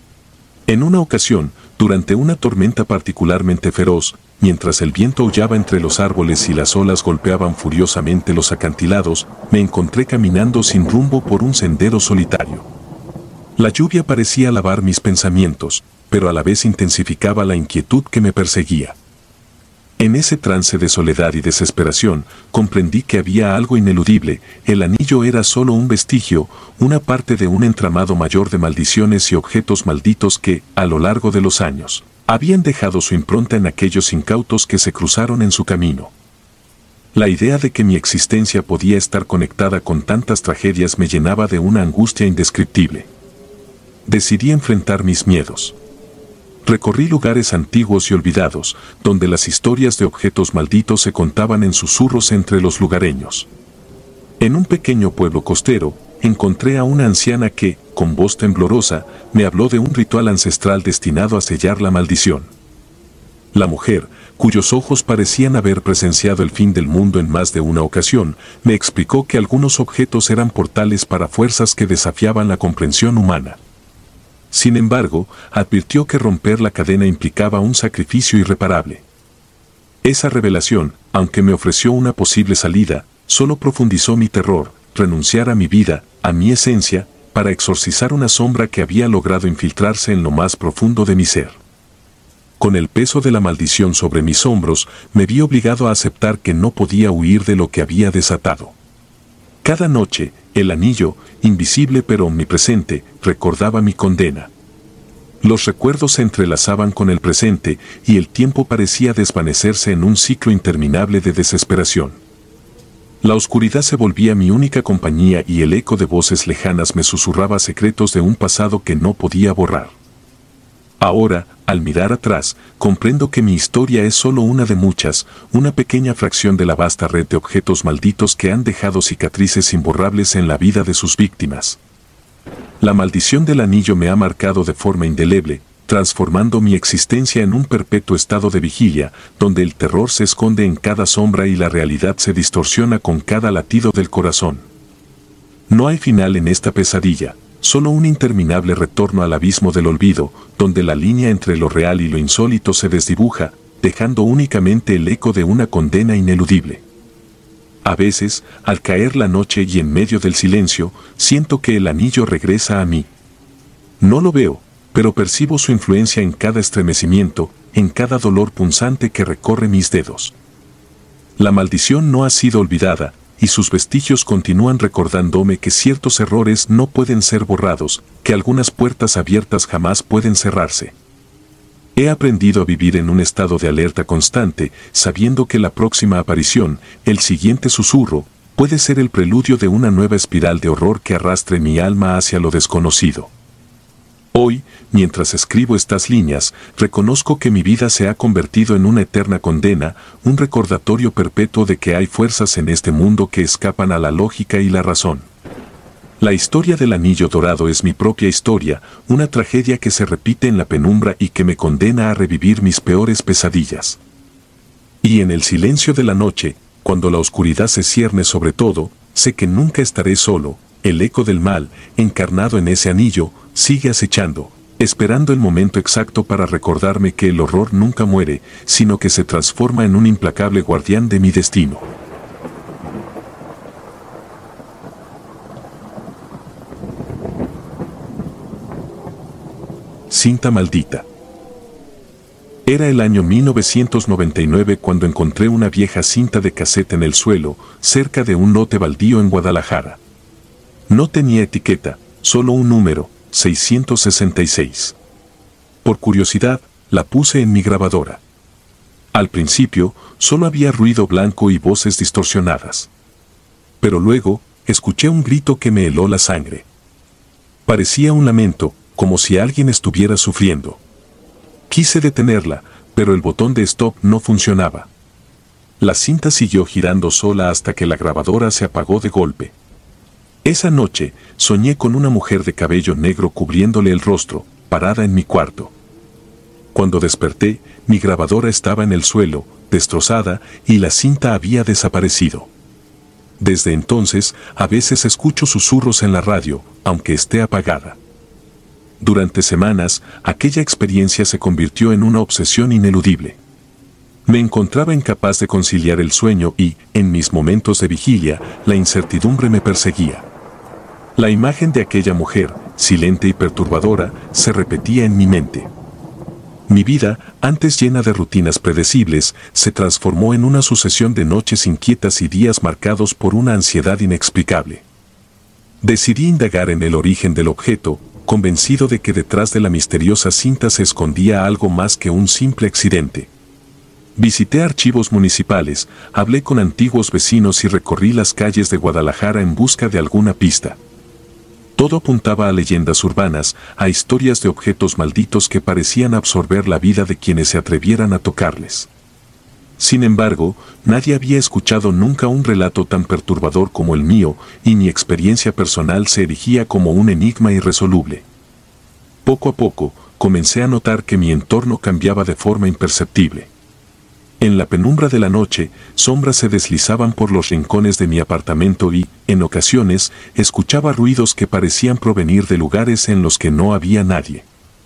S1: En una ocasión, durante una tormenta particularmente feroz, mientras el viento aullaba entre los árboles y las olas golpeaban furiosamente los acantilados, me encontré caminando sin rumbo por un sendero solitario. La lluvia parecía lavar mis pensamientos, pero a la vez intensificaba la inquietud que me perseguía. En ese trance de soledad y desesperación, comprendí que había algo ineludible. El anillo era solo un vestigio, una parte de un entramado mayor de maldiciones y objetos malditos que, a lo largo de los años, habían dejado su impronta en aquellos incautos que se cruzaron en su camino. La idea de que mi existencia podía estar conectada con tantas tragedias me llenaba de una angustia indescriptible. Decidí enfrentar mis miedos. Recorrí lugares antiguos y olvidados, donde las historias de objetos malditos se contaban en susurros entre los lugareños. En un pequeño pueblo costero, encontré a una anciana que, con voz temblorosa, me habló de un ritual ancestral destinado a sellar la maldición. La mujer, cuyos ojos parecían haber presenciado el fin del mundo en más de una ocasión, me explicó que algunos objetos eran portales para fuerzas que desafiaban la comprensión humana. Sin embargo, advirtió que romper la cadena implicaba un sacrificio irreparable. Esa revelación, aunque me ofreció una posible salida, solo profundizó mi terror, renunciar a mi vida, a mi esencia, para exorcizar una sombra que había logrado infiltrarse en lo más profundo de mi ser. Con el peso de la maldición sobre mis hombros, me vi obligado a aceptar que no podía huir de lo que había desatado. Cada noche, el anillo, invisible pero omnipresente, recordaba mi condena. Los recuerdos se entrelazaban con el presente y el tiempo parecía desvanecerse en un ciclo interminable de desesperación. La oscuridad se volvía mi única compañía y el eco de voces lejanas me susurraba secretos de un pasado que no podía borrar. Ahora, al mirar atrás, comprendo que mi historia es solo una de muchas, una pequeña fracción de la vasta red de objetos malditos que han dejado cicatrices imborrables en la vida de sus víctimas. La maldición del anillo me ha marcado de forma indeleble, transformando mi existencia en un perpetuo estado de vigilia, donde el terror se esconde en cada sombra y la realidad se distorsiona con cada latido del corazón. No hay final en esta pesadilla. Solo un interminable retorno al abismo del olvido, donde la línea entre lo real y lo insólito se desdibuja, dejando únicamente el eco de una condena ineludible. A veces, al caer la noche y en medio del silencio, siento que el anillo regresa a mí. No lo veo, pero percibo su influencia en cada estremecimiento, en cada dolor punzante que recorre mis dedos. La maldición no ha sido olvidada, y sus vestigios continúan recordándome que ciertos errores no pueden ser borrados, que algunas puertas abiertas jamás pueden cerrarse. He aprendido a vivir en un estado de alerta constante, sabiendo que la próxima aparición, el siguiente susurro, puede ser el preludio de una nueva espiral de horror que arrastre mi alma hacia lo desconocido. Hoy, mientras escribo estas líneas, reconozco que mi vida se ha convertido en una eterna condena, un recordatorio perpetuo de que hay fuerzas en este mundo que escapan a la lógica y la razón. La historia del anillo dorado es mi propia historia, una tragedia que se repite en la penumbra y que me condena a revivir mis peores pesadillas. Y en el silencio de la noche, cuando la oscuridad se cierne sobre todo, sé que nunca estaré solo. El eco del mal, encarnado en ese anillo, sigue acechando, esperando el momento exacto para recordarme que el horror nunca muere, sino que se transforma en un implacable guardián de mi destino. Cinta maldita. Era el año mil novecientos noventa y nueve cuando encontré una vieja cinta de casete en el suelo, cerca de un lote baldío en Guadalajara. No tenía etiqueta, solo un número, seiscientos sesenta y seis. Por curiosidad, la puse en mi grabadora. Al principio, solo había ruido blanco y voces distorsionadas. Pero luego, escuché un grito que me heló la sangre. Parecía un lamento, como si alguien estuviera sufriendo. Quise detenerla, pero el botón de stop no funcionaba. La cinta siguió girando sola hasta que la grabadora se apagó de golpe. Esa noche, soñé con una mujer de cabello negro cubriéndole el rostro, parada en mi cuarto. Cuando desperté, mi grabadora estaba en el suelo, destrozada, y la cinta había desaparecido. Desde entonces, a veces escucho susurros en la radio, aunque esté apagada. Durante semanas, aquella experiencia se convirtió en una obsesión ineludible. Me encontraba incapaz de conciliar el sueño y, en mis momentos de vigilia, la incertidumbre me perseguía. La imagen de aquella mujer, silente y perturbadora, se repetía en mi mente. Mi vida, antes llena de rutinas predecibles, se transformó en una sucesión de noches inquietas y días marcados por una ansiedad inexplicable. Decidí indagar en el origen del objeto, convencido de que detrás de la misteriosa cinta se escondía algo más que un simple accidente. Visité archivos municipales, hablé con antiguos vecinos y recorrí las calles de Guadalajara en busca de alguna pista. Todo apuntaba a leyendas urbanas, a historias de objetos malditos que parecían absorber la vida de quienes se atrevieran a tocarles. Sin embargo, nadie había escuchado nunca un relato tan perturbador como el mío, y mi experiencia personal se erigía como un enigma irresoluble. Poco a poco, comencé a notar que mi entorno cambiaba de forma imperceptible. En la penumbra de la noche, sombras se deslizaban por los rincones de mi apartamento y, en ocasiones, escuchaba ruidos que parecían provenir de lugares en los que no había nadie.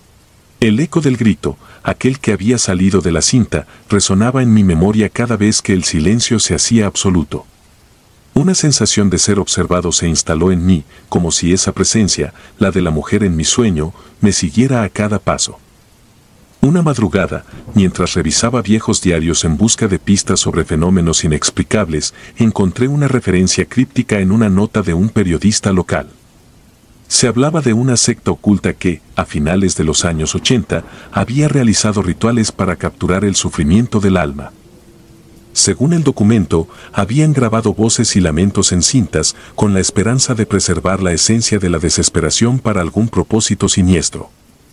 S1: El eco del grito, aquel que había salido de la cinta, resonaba en mi memoria cada vez que el silencio se hacía absoluto. Una sensación de ser observado se instaló en mí, como si esa presencia, la de la mujer en mi sueño, me siguiera a cada paso. Una madrugada, mientras revisaba viejos diarios en busca de pistas sobre fenómenos inexplicables, encontré una referencia críptica en una nota de un periodista local. Se hablaba de una secta oculta que, a finales de los años ochenta, había realizado rituales para capturar el sufrimiento del alma. Según el documento, habían grabado voces y lamentos en cintas con la esperanza de preservar la esencia de la desesperación para algún propósito siniestro.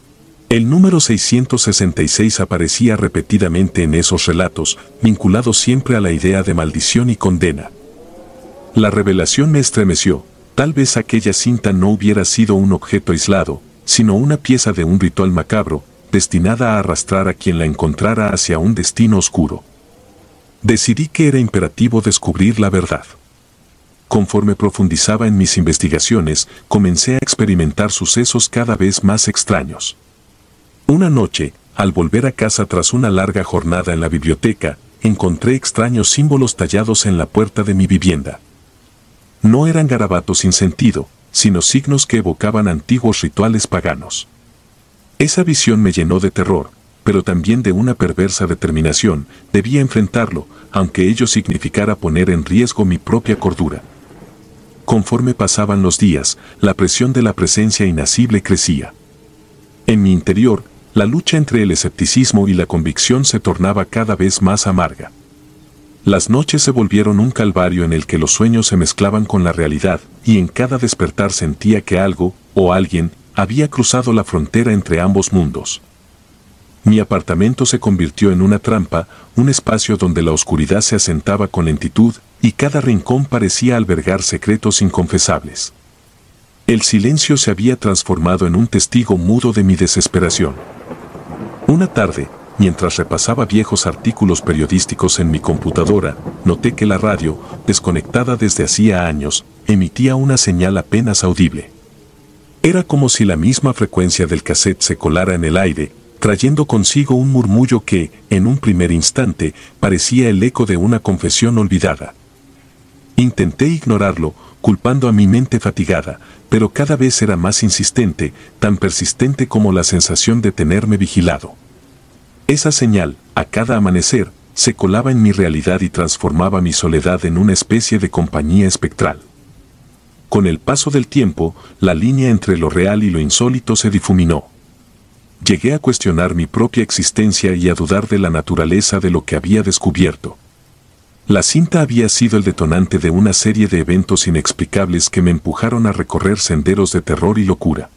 S1: El número seiscientos sesenta y seis aparecía repetidamente en esos relatos, vinculado siempre a la idea de maldición y condena. La revelación me estremeció. Tal vez aquella cinta no hubiera sido un objeto aislado, sino una pieza de un ritual macabro, destinada a arrastrar a quien la encontrara hacia un destino oscuro. Decidí que era imperativo descubrir la verdad. Conforme profundizaba en mis investigaciones, comencé a experimentar sucesos cada vez más extraños. Una noche, al volver a casa tras una larga jornada en la biblioteca, encontré extraños símbolos tallados en la puerta de mi vivienda. No eran garabatos sin sentido, sino signos que evocaban antiguos rituales paganos. Esa visión me llenó de terror, pero también de una perversa determinación. Debía enfrentarlo, aunque ello significara poner en riesgo mi propia cordura. Conforme pasaban los días, la presión de la presencia inacible crecía. En mi interior, la lucha entre el escepticismo y la convicción se tornaba cada vez más amarga. Las noches se volvieron un calvario en el que los sueños se mezclaban con la realidad, y en cada despertar sentía que algo, o alguien, había cruzado la frontera entre ambos mundos. Mi apartamento se convirtió en una trampa, un espacio donde la oscuridad se asentaba con lentitud, y cada rincón parecía albergar secretos inconfesables. El silencio se había transformado en un testigo mudo de mi desesperación. Una tarde, mientras repasaba viejos artículos periodísticos en mi computadora, noté que la radio, desconectada desde hacía años, emitía una señal apenas audible. Era como si la misma frecuencia del cassette se colara en el aire, trayendo consigo un murmullo que, en un primer instante, parecía el eco de una confesión olvidada. Intenté ignorarlo, culpando a mi mente fatigada, pero cada vez era más insistente, tan persistente como la sensación de tenerme vigilado. Esa señal, a cada amanecer, se colaba en mi realidad y transformaba mi soledad en una especie de compañía espectral. Con el paso del tiempo, la línea entre lo real y lo insólito se difuminó. Llegué a cuestionar mi propia existencia y a dudar de la naturaleza de lo que había descubierto. La cinta había sido el detonante de una serie de eventos inexplicables que me empujaron a recorrer senderos de terror y locura.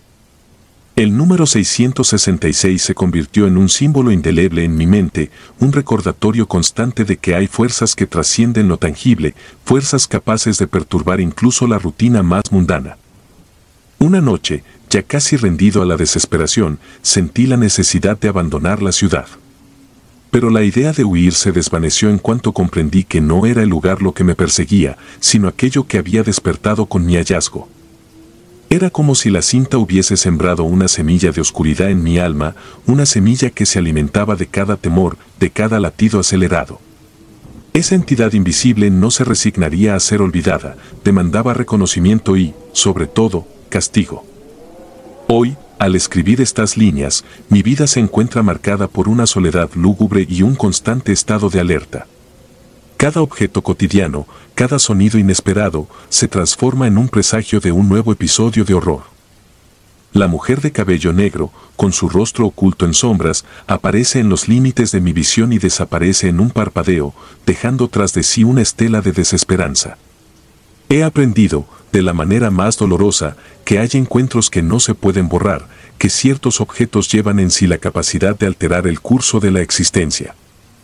S1: El número seiscientos sesenta y seis se convirtió en un símbolo indeleble en mi mente, un recordatorio constante de que hay fuerzas que trascienden lo tangible, fuerzas capaces de perturbar incluso la rutina más mundana. Una noche, ya casi rendido a la desesperación, sentí la necesidad de abandonar la ciudad. Pero la idea de huir se desvaneció en cuanto comprendí que no era el lugar lo que me perseguía, sino aquello que había despertado con mi hallazgo. Era como si la cinta hubiese sembrado una semilla de oscuridad en mi alma, una semilla que se alimentaba de cada temor, de cada latido acelerado. Esa entidad invisible no se resignaría a ser olvidada, demandaba reconocimiento y, sobre todo, castigo. Hoy, al escribir estas líneas, mi vida se encuentra marcada por una soledad lúgubre y un constante estado de alerta. Cada objeto cotidiano, cada sonido inesperado, se transforma en un presagio de un nuevo episodio de horror. La mujer de cabello negro, con su rostro oculto en sombras, aparece en los límites de mi visión y desaparece en un parpadeo, dejando tras de sí una estela de desesperanza. He aprendido, de la manera más dolorosa, que hay encuentros que no se pueden borrar, que ciertos objetos llevan en sí la capacidad de alterar el curso de la existencia.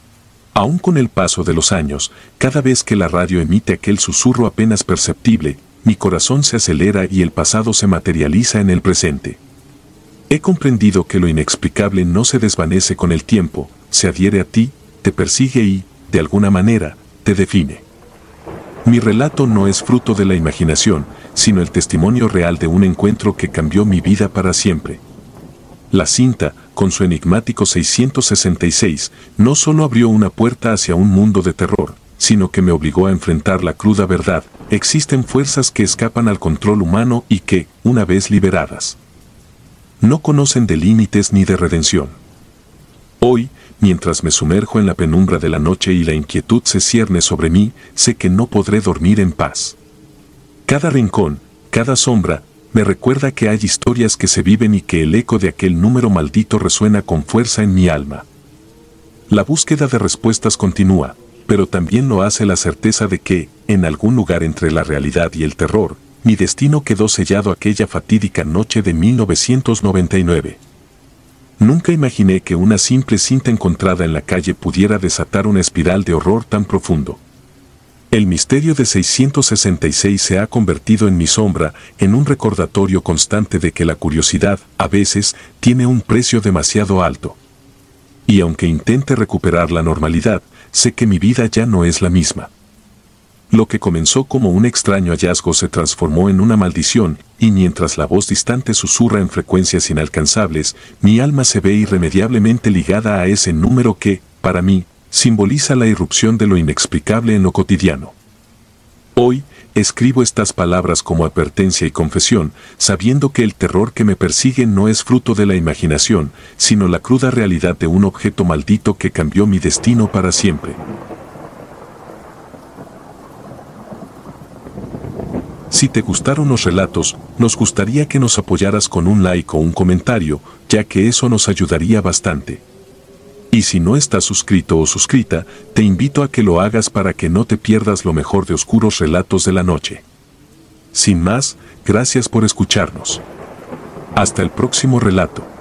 S1: Aún con el paso de los años, cada vez que la radio emite aquel susurro apenas perceptible, mi corazón se acelera y el pasado se materializa en el presente. He comprendido que lo inexplicable no se desvanece con el tiempo, se adhiere a ti, te persigue y, de alguna manera, te define. Mi relato no es fruto de la imaginación, sino el testimonio real de un encuentro que cambió mi vida para siempre. La cinta, con su enigmático seiscientos sesenta y seis, no solo abrió una puerta hacia un mundo de terror, sino que me obligó a enfrentar la cruda verdad: existen fuerzas que escapan al control humano y que, una vez liberadas, no conocen de límites ni de redención. Hoy, mientras me sumerjo en la penumbra de la noche y la inquietud se cierne sobre mí, sé que no podré dormir en paz. Cada rincón, cada sombra, me recuerda que hay historias que se viven y que el eco de aquel número maldito resuena con fuerza en mi alma. La búsqueda de respuestas continúa, pero también lo hace la certeza de que, en algún lugar entre la realidad y el terror, mi destino quedó sellado aquella fatídica noche de mil novecientos noventa y nueve. Nunca imaginé que una simple cinta encontrada en la calle pudiera desatar una espiral de horror tan profundo. El misterio de seiscientos sesenta y seis se ha convertido en mi sombra, en un recordatorio constante de que la curiosidad, a veces, tiene un precio demasiado alto. Y aunque intente recuperar la normalidad, sé que mi vida ya no es la misma. Lo que comenzó como un extraño hallazgo se transformó en una maldición, y mientras la voz distante susurra en frecuencias inalcanzables, mi alma se ve irremediablemente ligada a ese número que, para mí, simboliza la irrupción de lo inexplicable en lo cotidiano. Hoy, escribo estas palabras como advertencia y confesión, sabiendo que el terror que me persigue no es fruto de la imaginación, sino la cruda realidad de un objeto maldito que cambió mi destino para siempre. Si te gustaron los relatos, nos gustaría que nos apoyaras con un like o un comentario, ya que eso nos ayudaría bastante. Y si no estás suscrito o suscrita, te invito a que lo hagas para que no te pierdas lo mejor de Oscuros Relatos de la Noche. Sin más, gracias por escucharnos. Hasta el próximo relato.